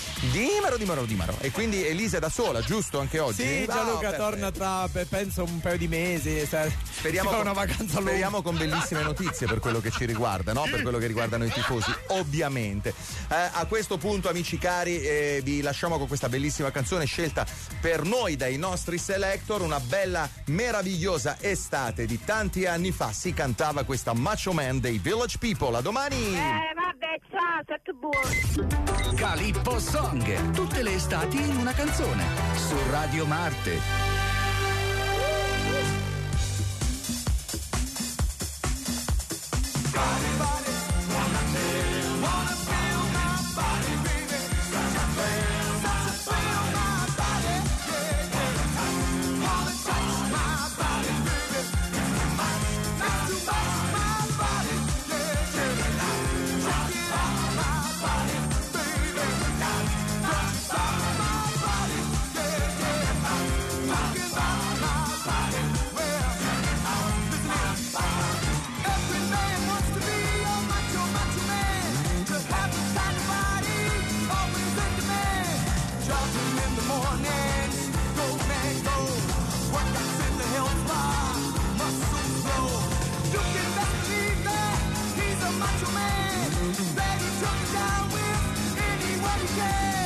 Speaker 2: E quindi Elisa è da sola, giusto, anche oggi?
Speaker 3: Sì, Gianluca torna tra, penso, un paio di mesi.
Speaker 2: Speriamo
Speaker 3: una vacanza lunga.
Speaker 2: Speriamo con bellissime notizie per quello che ci riguarda, no? Per quello che riguardano i tifosi, ovviamente. A questo punto, amici cari, vi lasciamo con questa bellissima canzone scelta per noi dai nostri selector. Una bella, meravigliosa estate di tanti anni fa si cantava questa Macho Man dei Village People. A domani!
Speaker 1: Vabbè, ciao, state buoni.
Speaker 8: Calippo Song, tutte le estati in una canzone, su Radio Marte.
Speaker 5: Macho Man, that he took it down with anyone he can.